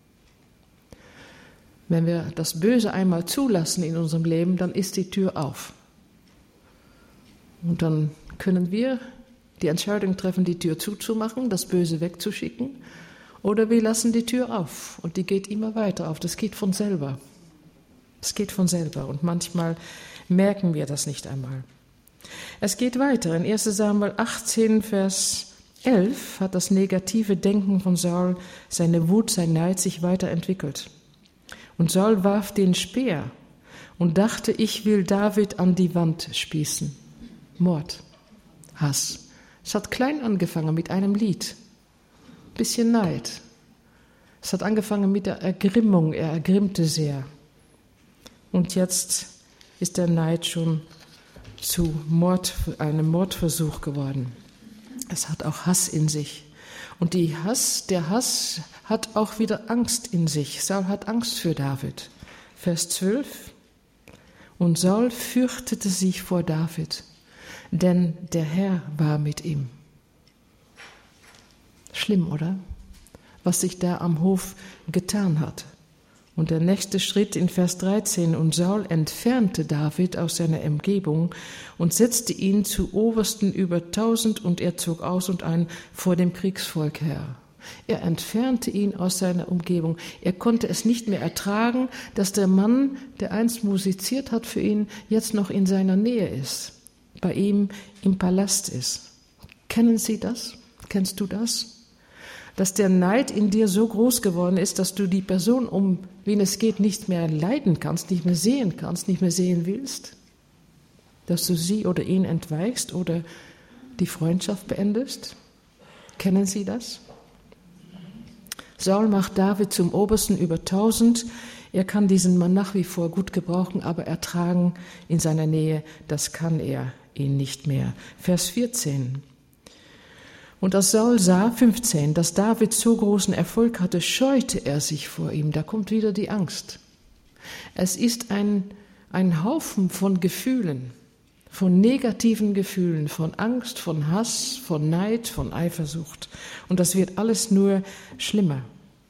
Speaker 2: Wenn wir das Böse einmal zulassen in unserem Leben, dann ist die Tür auf. Und dann können wir die Entscheidung treffen, die Tür zuzumachen, das Böse wegzuschicken, oder wir lassen die Tür auf und die geht immer weiter auf. Das geht von selber. Es geht von selber und manchmal merken wir das nicht einmal. Es geht weiter. In 1. Samuel 18, Vers 11 hat das negative Denken von Saul, seine Wut, sein Neid sich weiterentwickelt. Und Saul warf den Speer und dachte, ich will David an die Wand spießen. Mord, Hass. Es hat klein angefangen mit einem Lied. Bisschen Neid. Es hat angefangen mit der Ergrimmung. Er ergrimmte sehr. Und jetzt ist der Neid schon zu einem Mordversuch geworden. Es hat auch Hass in sich. Und der Hass hat auch wieder Angst in sich. Saul hat Angst für David. Vers 12. Und Saul fürchtete sich vor David, denn der Herr war mit ihm. Schlimm, oder? Was sich da am Hof getan hat. Und der nächste Schritt in Vers 13, und Saul entfernte David aus seiner Umgebung und setzte ihn zu Obersten über 1000 und er zog aus und ein vor dem Kriegsvolk her. Er entfernte ihn aus seiner Umgebung. Er konnte es nicht mehr ertragen, dass der Mann, der einst musiziert hat für ihn, jetzt noch in seiner Nähe ist, bei ihm im Palast ist. Kennen Sie das? Kennst du das? Dass der Neid in dir so groß geworden ist, dass du die Person, um wen es geht, nicht mehr leiden kannst, nicht mehr sehen willst, dass du sie oder ihn entweichst oder die Freundschaft beendest. Kennen Sie das? Saul macht David zum Obersten über 1000. Er kann diesen Mann nach wie vor gut gebrauchen, aber ertragen in seiner Nähe, das kann er ihn nicht mehr. Vers 14. Und als Saul sah, 15, dass David so großen Erfolg hatte, scheute er sich vor ihm. Da kommt wieder die Angst. Es ist ein Haufen von Gefühlen, von negativen Gefühlen, von Angst, von Hass, von Neid, von Eifersucht. Und das wird alles nur schlimmer.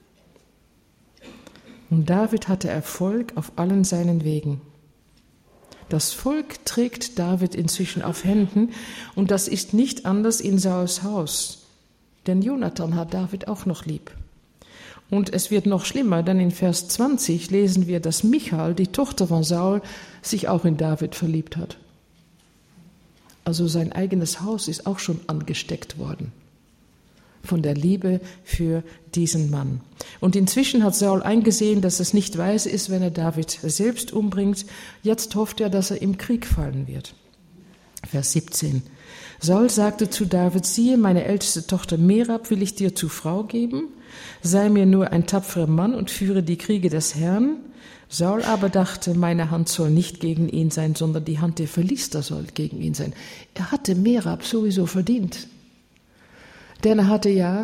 Speaker 2: Und David hatte Erfolg auf allen seinen Wegen. Das Volk trägt David inzwischen auf Händen und das ist nicht anders in Sauls Haus. Denn Jonathan hat David auch noch lieb. Und es wird noch schlimmer, denn in Vers 20 lesen wir, dass Michal, die Tochter von Saul, sich auch in David verliebt hat. Also sein eigenes Haus ist auch schon angesteckt worden von der Liebe für diesen Mann. Und inzwischen hat Saul eingesehen, dass es nicht weise ist, wenn er David selbst umbringt. Jetzt hofft er, dass er im Krieg fallen wird. Vers 17. Saul sagte zu David, siehe, meine älteste Tochter Merab will ich dir zur Frau geben. Sei mir nur ein tapferer Mann und führe die Kriege des Herrn. Saul aber dachte, meine Hand soll nicht gegen ihn sein, sondern die Hand der Philister soll gegen ihn sein. Er hatte Merab sowieso verdient. Denn er hatte ja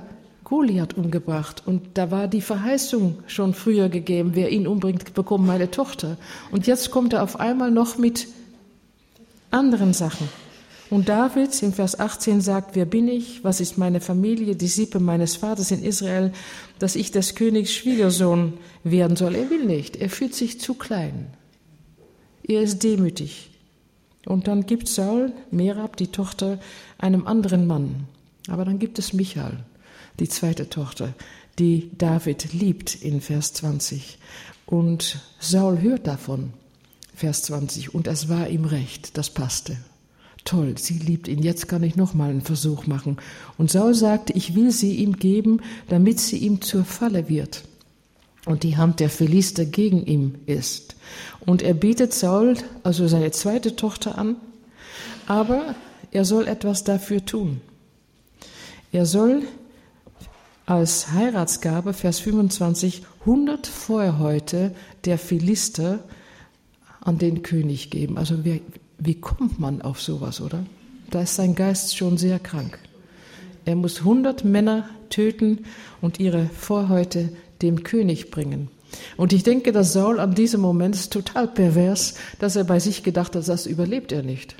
Speaker 2: Goliath umgebracht. Und da war die Verheißung schon früher gegeben, wer ihn umbringt, bekommt meine Tochter. Und jetzt kommt er auf einmal noch mit anderen Sachen. Und David im Vers 18 sagt, wer bin ich, was ist meine Familie, die Sippe meines Vaters in Israel, dass ich des Königs Schwiegersohn werden soll. Er will nicht, er fühlt sich zu klein. Er ist demütig. Und dann gibt Saul Merab, die Tochter, einem anderen Mann. Aber dann gibt es Michal, die zweite Tochter, die David liebt in Vers 20. Und Saul hört davon, Vers 20, und es war ihm recht, das passte. Toll, sie liebt ihn, jetzt kann ich noch mal einen Versuch machen. Und Saul sagte, ich will sie ihm geben, damit sie ihm zur Falle wird und die Hand der Philister gegen ihn ist. Und er bietet Saul, also seine zweite Tochter, an, aber er soll etwas dafür tun. Er soll als Heiratsgabe, Vers 25, 100 Feuerhäute der Philister an den König geben. Also wie kommt man auf sowas, oder? Da ist sein Geist schon sehr krank. Er muss 100 Männer töten und ihre Vorhäute dem König bringen. Und ich denke, dass Saul an diesem Moment ist total pervers, dass er bei sich gedacht hat, das überlebt er nicht.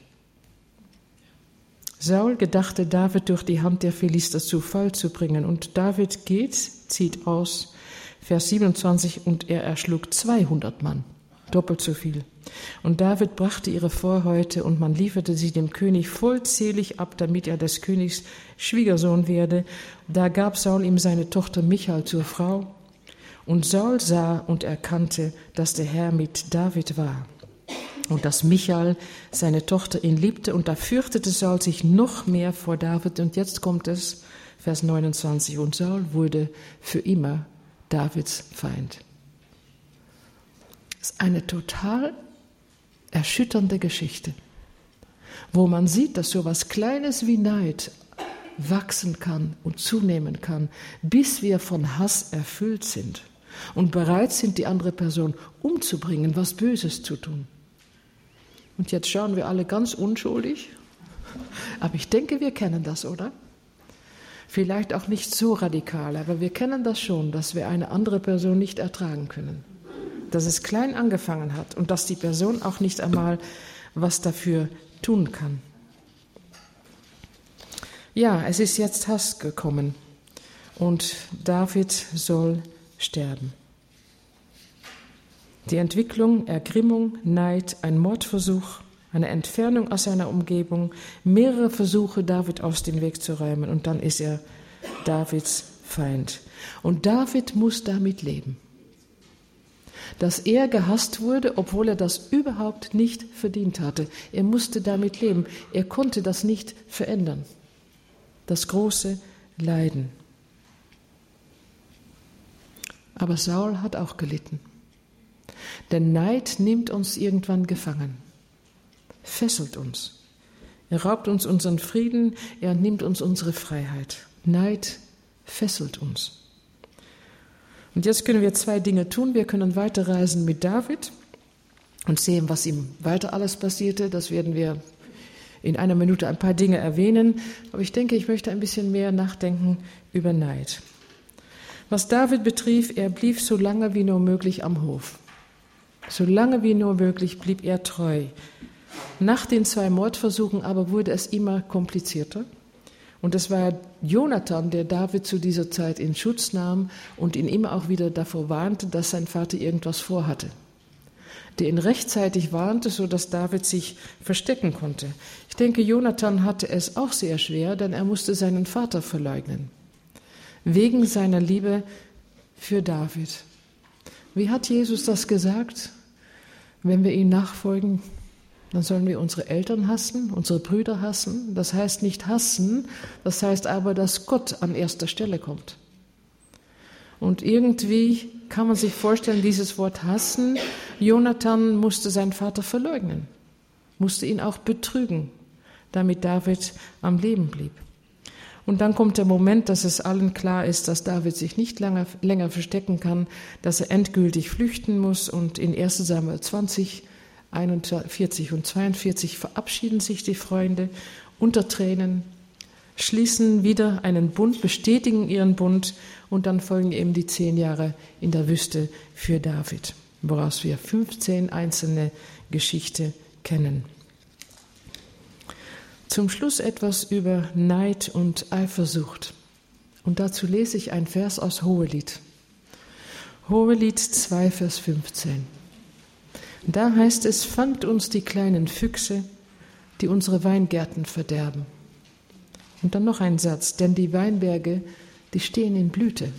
Speaker 2: Saul gedachte, David durch die Hand der Philister zu Fall zu bringen. Und David zieht aus, Vers 27, und er erschlug 200 Mann, doppelt so viel. Und David brachte ihre Vorhäute und man lieferte sie dem König vollzählig ab, damit er des Königs Schwiegersohn werde. Da gab Saul ihm seine Tochter Michal zur Frau. Und Saul sah und erkannte, dass der Herr mit David war und dass Michal, seine Tochter, ihn liebte. Und da fürchtete Saul sich noch mehr vor David. Und jetzt kommt es, Vers 29, und Saul wurde für immer Davids Feind. Das ist eine total erschütternde Geschichte, wo man sieht, dass so etwas Kleines wie Neid wachsen kann und zunehmen kann, bis wir von Hass erfüllt sind und bereit sind, die andere Person umzubringen, was Böses zu tun. Und jetzt schauen wir alle ganz unschuldig, aber ich denke, wir kennen das, oder? Vielleicht auch nicht so radikal, aber wir kennen das schon, dass wir eine andere Person nicht ertragen können. Dass es klein angefangen hat und dass die Person auch nicht einmal was dafür tun kann. Ja, es ist jetzt Hass gekommen und David soll sterben. Die Entwicklung, Ergrimmung, Neid, ein Mordversuch, eine Entfernung aus seiner Umgebung, mehrere Versuche, David aus dem Weg zu räumen, und dann ist er Davids Feind. Und David muss damit leben, dass er gehasst wurde, obwohl er das überhaupt nicht verdient hatte. Er musste damit leben. Er konnte das nicht verändern. Das große Leiden. Aber Saul hat auch gelitten. Denn Neid nimmt uns irgendwann gefangen, fesselt uns. Er raubt uns unseren Frieden, er nimmt uns unsere Freiheit. Neid fesselt uns. Und jetzt können wir 2 Dinge tun. Wir können weiterreisen mit David und sehen, was ihm weiter alles passierte. Das werden wir in einer Minute ein paar Dinge erwähnen. Aber ich denke, ich möchte ein bisschen mehr nachdenken über Neid. Was David betrifft, er blieb so lange wie nur möglich am Hof. So lange wie nur möglich blieb er treu. Nach den 2 Mordversuchen aber wurde es immer komplizierter. Und es war Jonathan, der David zu dieser Zeit in Schutz nahm und ihn immer auch wieder davor warnte, dass sein Vater irgendwas vorhatte. Der ihn rechtzeitig warnte, sodass David sich verstecken konnte. Ich denke, Jonathan hatte es auch sehr schwer, denn er musste seinen Vater verleugnen. Wegen seiner Liebe für David. Wie hat Jesus das gesagt? Wenn wir ihm nachfolgen, dann sollen wir unsere Eltern hassen, unsere Brüder hassen. Das heißt nicht hassen, das heißt aber, dass Gott an erster Stelle kommt. Und irgendwie kann man sich vorstellen, dieses Wort hassen, Jonathan musste seinen Vater verleugnen, musste ihn auch betrügen, damit David am Leben blieb. Und dann kommt der Moment, dass es allen klar ist, dass David sich nicht länger verstecken kann, dass er endgültig flüchten muss. Und in 1 Samuel 20, 41 und 42 verabschieden sich die Freunde unter Tränen, schließen wieder einen Bund, bestätigen ihren Bund und dann folgen eben die 10 Jahre in der Wüste für David, woraus wir 15 einzelne Geschichten kennen. Zum Schluss etwas über Neid und Eifersucht. Und dazu lese ich einen Vers aus Hohelied. Hohelied 2, Vers 15. Da heißt es, fangt uns die kleinen Füchse, die unsere Weingärten verderben. Und dann noch ein Satz, denn die Weinberge, die stehen in Blüte.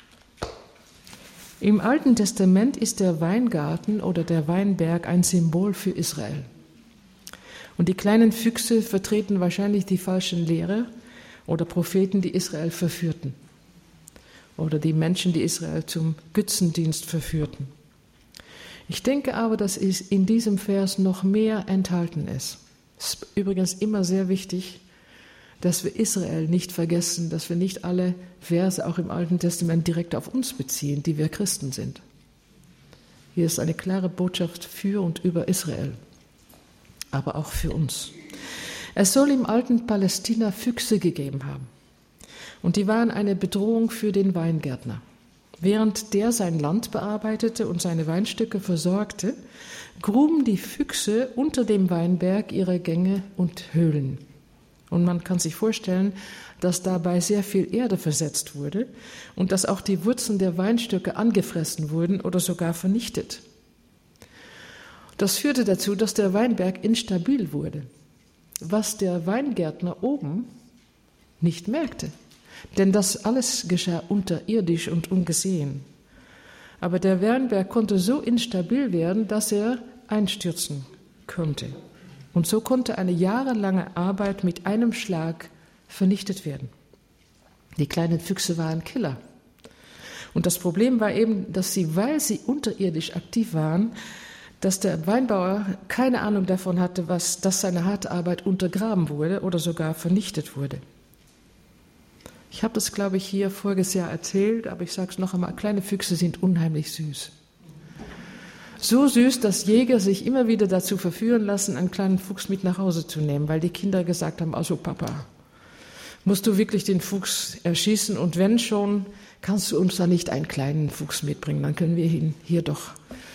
Speaker 2: Im Alten Testament ist der Weingarten oder der Weinberg ein Symbol für Israel. Und die kleinen Füchse vertreten wahrscheinlich die falschen Lehrer oder Propheten, die Israel verführten. Oder die Menschen, die Israel zum Götzendienst verführten. Ich denke aber, dass es in diesem Vers noch mehr enthalten ist. Es ist übrigens immer sehr wichtig, dass wir Israel nicht vergessen, dass wir nicht alle Verse auch im Alten Testament direkt auf uns beziehen, die wir Christen sind. Hier ist eine klare Botschaft für und über Israel, aber auch für uns. Es soll im alten Palästina Füchse gegeben haben. Und die waren eine Bedrohung für den Weingärtner. Während der sein Land bearbeitete und seine Weinstücke versorgte, gruben die Füchse unter dem Weinberg ihre Gänge und Höhlen. Und man kann sich vorstellen, dass dabei sehr viel Erde versetzt wurde und dass auch die Wurzeln der Weinstöcke angefressen wurden oder sogar vernichtet. Das führte dazu, dass der Weinberg instabil wurde, was der Weingärtner oben nicht merkte. Denn das alles geschah unterirdisch und ungesehen. Aber der Weinberg konnte so instabil werden, dass er einstürzen konnte. Und so konnte eine jahrelange Arbeit mit einem Schlag vernichtet werden. Die kleinen Füchse waren Killer. Und das Problem war eben, dass sie, weil sie unterirdisch aktiv waren, dass der Weinbauer keine Ahnung davon hatte, dass seine harte Arbeit untergraben wurde oder sogar vernichtet wurde. Ich habe das, glaube ich, hier voriges Jahr erzählt, aber ich sage es noch einmal, kleine Füchse sind unheimlich süß. So süß, dass Jäger sich immer wieder dazu verführen lassen, einen kleinen Fuchs mit nach Hause zu nehmen, weil die Kinder gesagt haben, also Papa, musst du wirklich den Fuchs erschießen und wenn schon, kannst du uns da nicht einen kleinen Fuchs mitbringen, dann können wir ihn hier doch,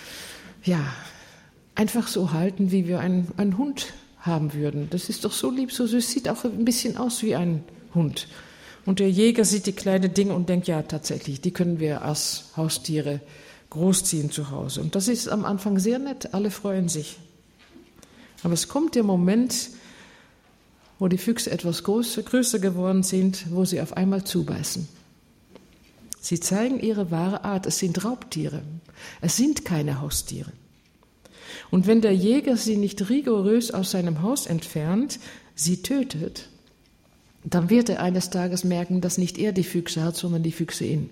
Speaker 2: einfach so halten, wie wir einen Hund haben würden. Das ist doch so lieb, so süß, sieht auch ein bisschen aus wie ein Hund. Und der Jäger sieht die kleinen Dinge und denkt, ja, tatsächlich, die können wir als Haustiere großziehen zu Hause. Und das ist am Anfang sehr nett, alle freuen sich. Aber es kommt der Moment, wo die Füchse etwas größer geworden sind, wo sie auf einmal zubeißen. Sie zeigen ihre wahre Art, es sind Raubtiere, es sind keine Haustiere. Und wenn der Jäger sie nicht rigoros aus seinem Haus entfernt, sie tötet, dann wird er eines Tages merken, dass nicht er die Füchse hat, sondern die Füchse ihn.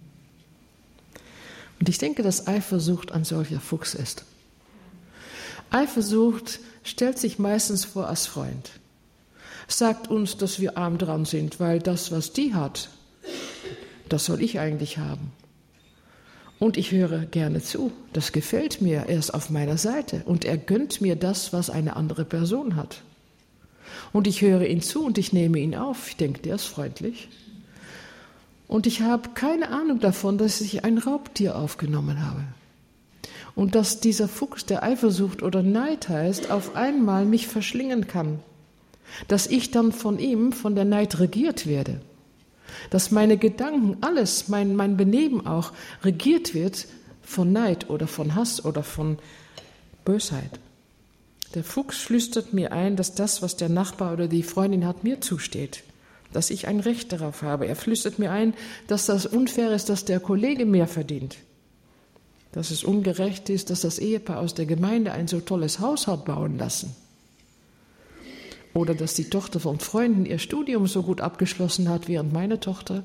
Speaker 2: Und ich denke, dass Eifersucht ein solcher Fuchs ist. Eifersucht stellt sich meistens vor als Freund. Sagt uns, dass wir arm dran sind, weil das, was die hat, das soll ich eigentlich haben. Und ich höre gerne zu, das gefällt mir, er ist auf meiner Seite und er gönnt mir das, was eine andere Person hat. Und ich höre ihn zu und ich nehme ihn auf, ich denke, der ist freundlich. Und ich habe keine Ahnung davon, dass ich ein Raubtier aufgenommen habe. Und dass dieser Fuchs, der Eifersucht oder Neid heißt, auf einmal mich verschlingen kann. Dass ich dann von ihm, von der Neid regiert werde. Dass meine Gedanken, alles, mein Benehmen auch, regiert wird von Neid oder von Hass oder von Bösheit. Der Fuchs flüstert mir ein, dass das, was der Nachbar oder die Freundin hat, mir zusteht. Dass ich ein Recht darauf habe. Er flüstert mir ein, dass das unfair ist, dass der Kollege mehr verdient. Dass es ungerecht ist, dass das Ehepaar aus der Gemeinde ein so tolles Haus hat bauen lassen. Oder dass die Tochter von Freunden ihr Studium so gut abgeschlossen hat, während meine Tochter.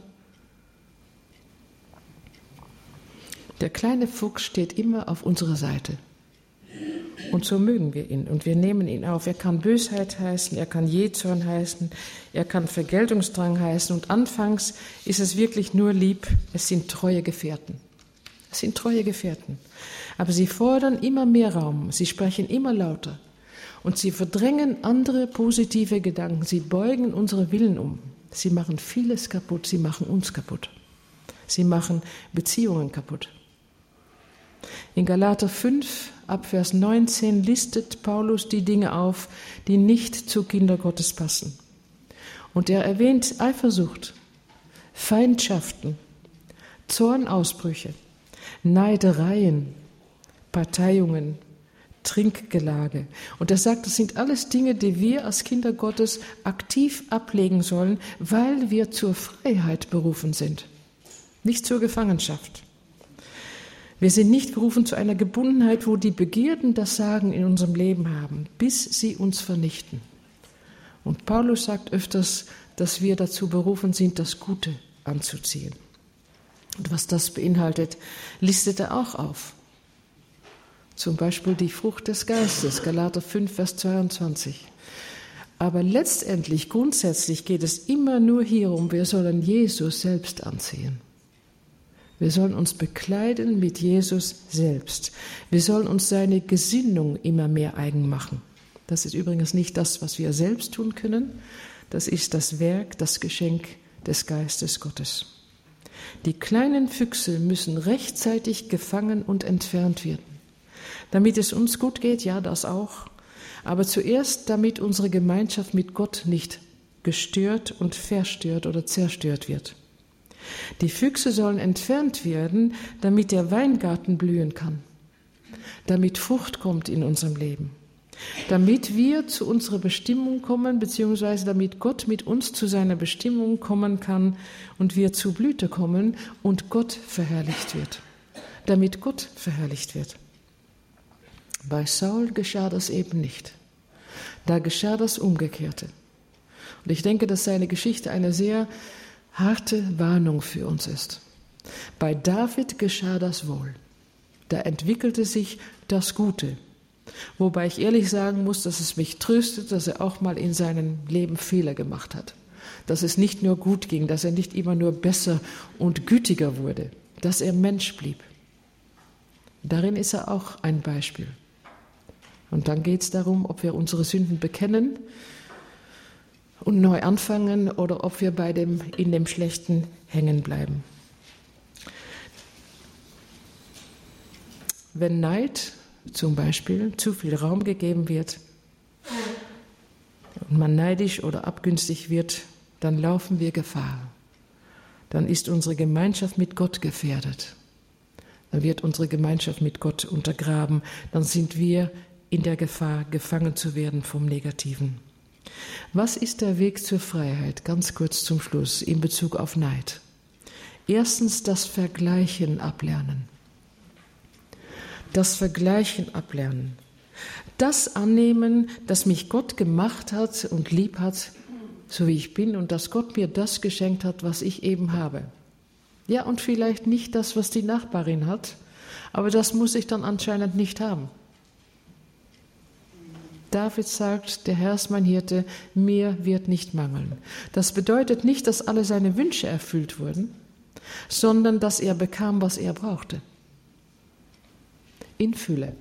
Speaker 2: Der kleine Fuchs steht immer auf unserer Seite. Und so mögen wir ihn und wir nehmen ihn auf. Er kann Bösheit heißen, er kann Jähzorn heißen, er kann Vergeltungsdrang heißen. Und anfangs ist es wirklich nur lieb, es sind treue Gefährten. Es sind treue Gefährten. Aber sie fordern immer mehr Raum, sie sprechen immer lauter. Und sie verdrängen andere positive Gedanken, sie beugen unsere Willen um. Sie machen vieles kaputt, sie machen uns kaputt. Sie machen Beziehungen kaputt. In Galater 5, ab Vers 19, listet Paulus die Dinge auf, die nicht zu Kinder Gottes passen. Und er erwähnt Eifersucht, Feindschaften, Zornausbrüche, Neidereien, Parteiungen, Trinkgelage. Und er sagt, das sind alles Dinge, die wir als Kinder Gottes aktiv ablegen sollen, weil wir zur Freiheit berufen sind, nicht zur Gefangenschaft. Wir sind nicht berufen zu einer Gebundenheit, wo die Begierden das Sagen in unserem Leben haben, bis sie uns vernichten. Und Paulus sagt öfters, dass wir dazu berufen sind, das Gute anzuziehen. Und was das beinhaltet, listet er auch auf. Zum Beispiel die Frucht des Geistes, Galater 5, Vers 22. Aber letztendlich, grundsätzlich geht es immer nur hierum, wir sollen Jesus selbst anziehen. Wir sollen uns bekleiden mit Jesus selbst. Wir sollen uns seine Gesinnung immer mehr eigen machen. Das ist übrigens nicht das, was wir selbst tun können. Das ist das Werk, das Geschenk des Geistes Gottes. Die kleinen Füchse müssen rechtzeitig gefangen und entfernt werden. Damit es uns gut geht, ja, das auch. Aber zuerst, damit unsere Gemeinschaft mit Gott nicht gestört und verstört oder zerstört wird. Die Füchse sollen entfernt werden, damit der Weingarten blühen kann, damit Frucht kommt in unserem Leben, damit wir zu unserer Bestimmung kommen, beziehungsweise damit Gott mit uns zu seiner Bestimmung kommen kann und wir zu Blüte kommen und Gott verherrlicht wird, damit Gott verherrlicht wird. Bei Saul geschah das eben nicht. Da geschah das Umgekehrte. Und ich denke, dass seine Geschichte eine sehr harte Warnung für uns ist. Bei David geschah das wohl. Da entwickelte sich das Gute. Wobei ich ehrlich sagen muss, dass es mich tröstet, dass er auch mal in seinem Leben Fehler gemacht hat. Dass es nicht nur gut ging, dass er nicht immer nur besser und gütiger wurde, dass er Mensch blieb. Darin ist er auch ein Beispiel. Und dann geht es darum, ob wir unsere Sünden bekennen und neu anfangen oder ob wir in dem Schlechten hängen bleiben. Wenn Neid zum Beispiel zu viel Raum gegeben wird und man neidisch oder abgünstig wird, dann laufen wir Gefahr. Dann ist unsere Gemeinschaft mit Gott gefährdet. Dann wird unsere Gemeinschaft mit Gott untergraben. Dann sind wir in der Gefahr, gefangen zu werden vom Negativen. Was ist der Weg zur Freiheit? Ganz kurz zum Schluss in Bezug auf Neid. Erstens das Vergleichen ablernen. Das Vergleichen ablernen. Das annehmen, dass mich Gott gemacht hat und lieb hat, so wie ich bin, und dass Gott mir das geschenkt hat, was ich eben habe. Ja, und vielleicht nicht das, was die Nachbarin hat, aber das muss ich dann anscheinend nicht haben. David sagt, der Herr ist mein Hirte, mir wird nicht mangeln. Das bedeutet nicht, dass alle seine Wünsche erfüllt wurden, sondern dass er bekam, was er brauchte. In Fülle.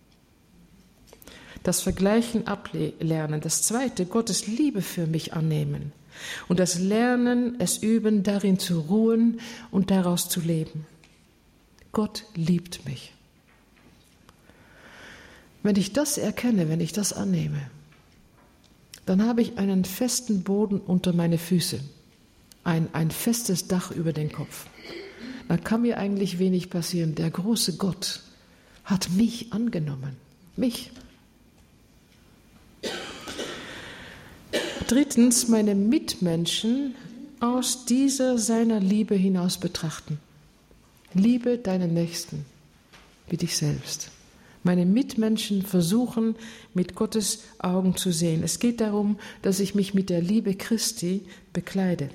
Speaker 2: Das Vergleichen ablernen. Das Zweite, Gottes Liebe für mich annehmen. Und das Lernen, es üben, darin zu ruhen und daraus zu leben. Gott liebt mich. Wenn ich das erkenne, wenn ich das annehme, dann habe ich einen festen Boden unter meine Füße, ein festes Dach über den Kopf. Da kann mir eigentlich wenig passieren. Der große Gott hat mich angenommen. Mich. Drittens, meine Mitmenschen aus dieser seiner Liebe hinaus betrachten. Liebe deinen Nächsten wie dich selbst. Meine Mitmenschen versuchen, mit Gottes Augen zu sehen. Es geht darum, dass ich mich mit der Liebe Christi bekleide.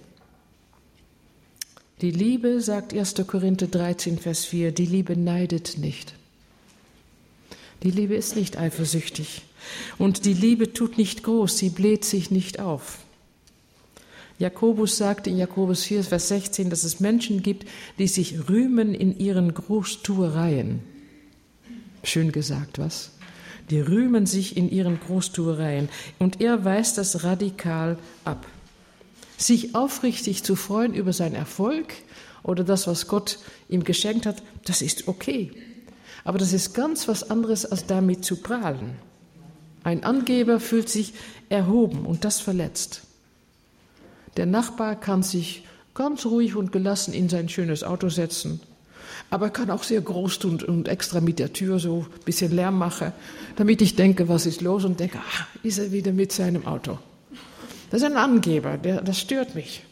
Speaker 2: Die Liebe, sagt 1. Korinther 13, Vers 4, die Liebe neidet nicht. Die Liebe ist nicht eifersüchtig. Und die Liebe tut nicht groß, sie bläht sich nicht auf. Jakobus sagt in Jakobus 4, Vers 16, dass es Menschen gibt, die sich rühmen in ihren Großtuereien. Schön gesagt, was? Die rühmen sich in ihren Großtuereien. Und er weist das radikal ab. Sich aufrichtig zu freuen über seinen Erfolg oder das, was Gott ihm geschenkt hat, das ist okay. Aber das ist ganz was anderes, als damit zu prahlen. Ein Angeber fühlt sich erhoben und das verletzt. Der Nachbar kann sich ganz ruhig und gelassen in sein schönes Auto setzen, aber er kann auch sehr groß tun und extra mit der Tür so ein bisschen Lärm machen, damit ich denke, was ist los, und denke, ist er wieder mit seinem Auto. Das ist ein Angeber, das stört mich.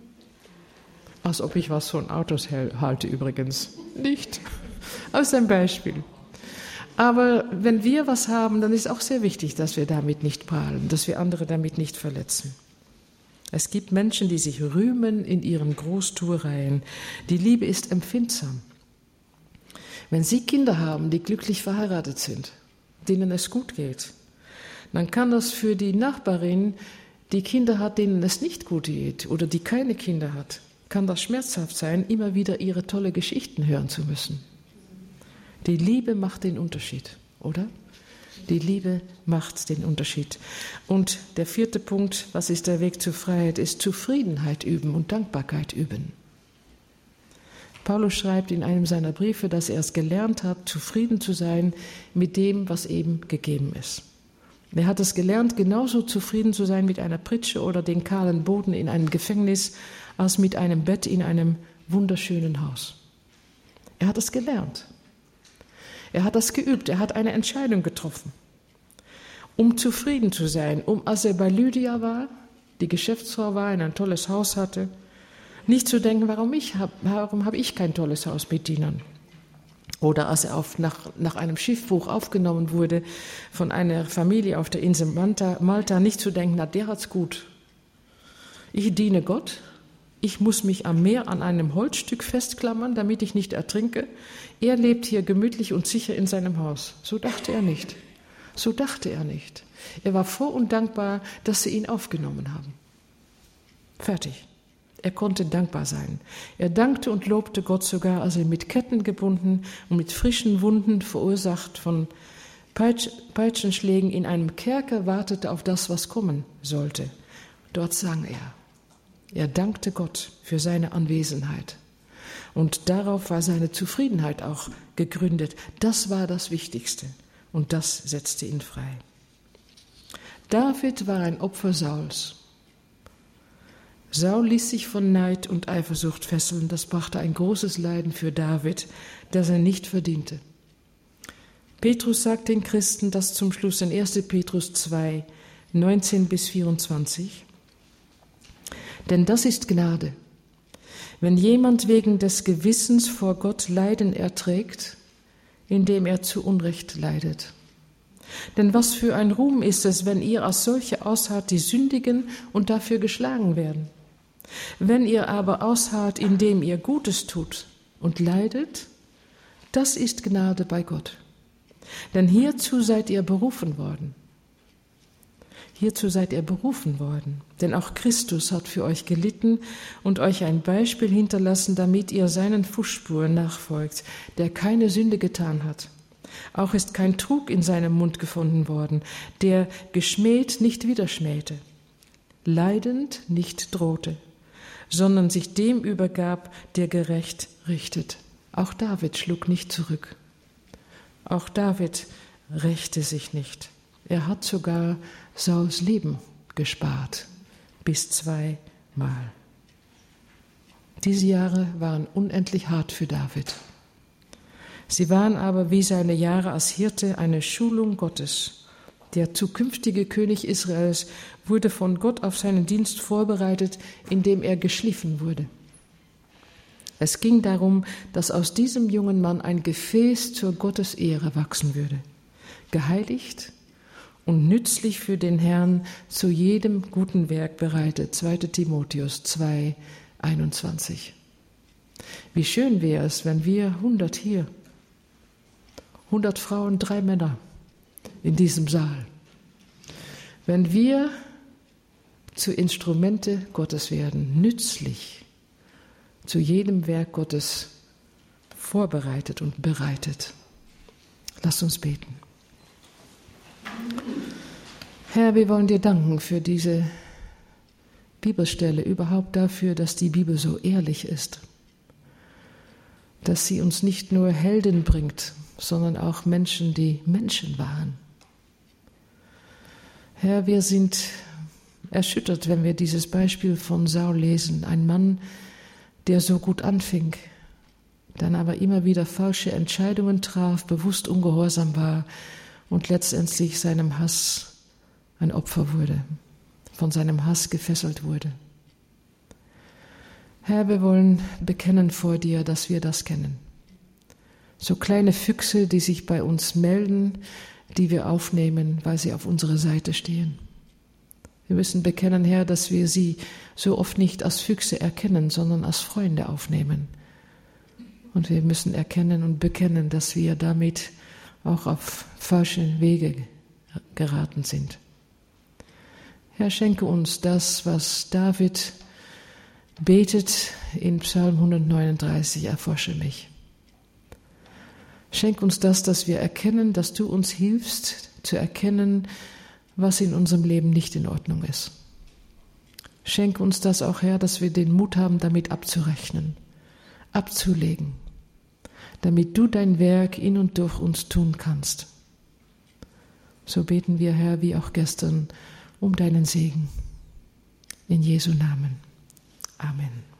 Speaker 2: Als ob ich was von Autos halte übrigens. Nicht. Aus ein Beispiel. Aber wenn wir was haben, dann ist auch sehr wichtig, dass wir damit nicht prahlen, dass wir andere damit nicht verletzen. Es gibt Menschen, die sich rühmen in ihren Großtuereien. Die Liebe ist empfindsam. Wenn Sie Kinder haben, die glücklich verheiratet sind, denen es gut geht, dann kann das für die Nachbarin, die Kinder hat, denen es nicht gut geht oder die keine Kinder hat, kann das schmerzhaft sein, immer wieder ihre tolle Geschichten hören zu müssen. Die Liebe macht den Unterschied, oder? Die Liebe macht den Unterschied. Und der 4. Punkt, was ist der Weg zur Freiheit, ist Zufriedenheit üben und Dankbarkeit üben. Paulus schreibt in einem seiner Briefe, dass er es gelernt hat, zufrieden zu sein mit dem, was ihm gegeben ist. Er hat es gelernt, genauso zufrieden zu sein mit einer Pritsche oder den kahlen Boden in einem Gefängnis, als mit einem Bett in einem wunderschönen Haus. Er hat es gelernt. Er hat das geübt. Er hat eine Entscheidung getroffen. Um zufrieden zu sein, als er bei Lydia war, die Geschäftsfrau war, in ein tolles Haus hatte, nicht zu denken, warum habe ich kein tolles Haus mit Dienern? Oder als er nach einem Schiffbruch aufgenommen wurde von einer Familie auf der Insel Malta, nicht zu denken, na, der hat's gut. Ich diene Gott, ich muss mich am Meer an einem Holzstück festklammern, damit ich nicht ertrinke. Er lebt hier gemütlich und sicher in seinem Haus. So dachte er nicht. So dachte er nicht. Er war froh und dankbar, dass sie ihn aufgenommen haben. Fertig. Er konnte dankbar sein. Er dankte und lobte Gott sogar, als er mit Ketten gebunden und mit frischen Wunden verursacht von Peitschenschlägen in einem Kerker wartete auf das, was kommen sollte. Dort sang er. Er dankte Gott für seine Anwesenheit. Und darauf war seine Zufriedenheit auch gegründet. Das war das Wichtigste. Und das setzte ihn frei. David war ein Opfer Sauls. Saul ließ sich von Neid und Eifersucht fesseln. Das brachte ein großes Leiden für David, das er nicht verdiente. Petrus sagt den Christen das zum Schluss in 1. Petrus 2, 19-24. Denn das ist Gnade. Wenn jemand wegen des Gewissens vor Gott Leiden erträgt, indem er zu Unrecht leidet. Denn was für ein Ruhm ist es, wenn ihr als solche ausharrt, die sündigen und dafür geschlagen werden. Wenn ihr aber ausharrt, indem ihr Gutes tut und leidet, das ist Gnade bei Gott. Denn hierzu seid ihr berufen worden. Hierzu seid ihr berufen worden, denn auch Christus hat für euch gelitten und euch ein Beispiel hinterlassen, damit ihr seinen Fußspuren nachfolgt, der keine Sünde getan hat. Auch ist kein Trug in seinem Mund gefunden worden, der geschmäht nicht wieder schmähte, leidend nicht drohte, sondern sich dem übergab, der gerecht richtet. Auch David schlug nicht zurück. Auch David rächte sich nicht. Er hat sogar Sauls Leben gespart, bis 2 Mal. Diese Jahre waren unendlich hart für David. Sie waren aber wie seine Jahre als Hirte eine Schulung Gottes. Der zukünftige König Israels wurde von Gott auf seinen Dienst vorbereitet, indem er geschliffen wurde. Es ging darum, dass aus diesem jungen Mann ein Gefäß zur Gottesehre wachsen würde, geheiligt und nützlich für den Herrn zu jedem guten Werk bereitet. 2. Timotheus 2, 21. Wie schön wäre es, wenn wir 100 hier, 100 Frauen, 3 Männer in diesem Saal, wenn wir zu Instrumente Gottes werden, nützlich zu jedem Werk Gottes vorbereitet und bereitet. Lasst uns beten. Herr, wir wollen dir danken für diese Bibelstelle, überhaupt dafür, dass die Bibel so ehrlich ist. Dass sie uns nicht nur Helden bringt, sondern auch Menschen, die Menschen waren. Herr, wir sind erschüttert, wenn wir dieses Beispiel von Saul lesen. Ein Mann, der so gut anfing, dann aber immer wieder falsche Entscheidungen traf, bewusst ungehorsam war und letztendlich seinem Hass ein Opfer wurde, von seinem Hass gefesselt wurde. Herr, wir wollen bekennen vor dir, dass wir das kennen. So kleine Füchse, die sich bei uns melden, die wir aufnehmen, weil sie auf unserer Seite stehen. Wir müssen bekennen, Herr, dass wir sie so oft nicht als Füchse erkennen, sondern als Freunde aufnehmen. Und wir müssen erkennen und bekennen, dass wir damit auch auf falsche Wege geraten sind. Herr, schenke uns das, was David betet in Psalm 139, erforsche mich. Schenk uns das, dass wir erkennen, dass du uns hilfst, zu erkennen, was in unserem Leben nicht in Ordnung ist. Schenk uns das auch, Herr, dass wir den Mut haben, damit abzurechnen, abzulegen, damit du dein Werk in und durch uns tun kannst. So beten wir, Herr, wie auch gestern, um deinen Segen. In Jesu Namen. Amen.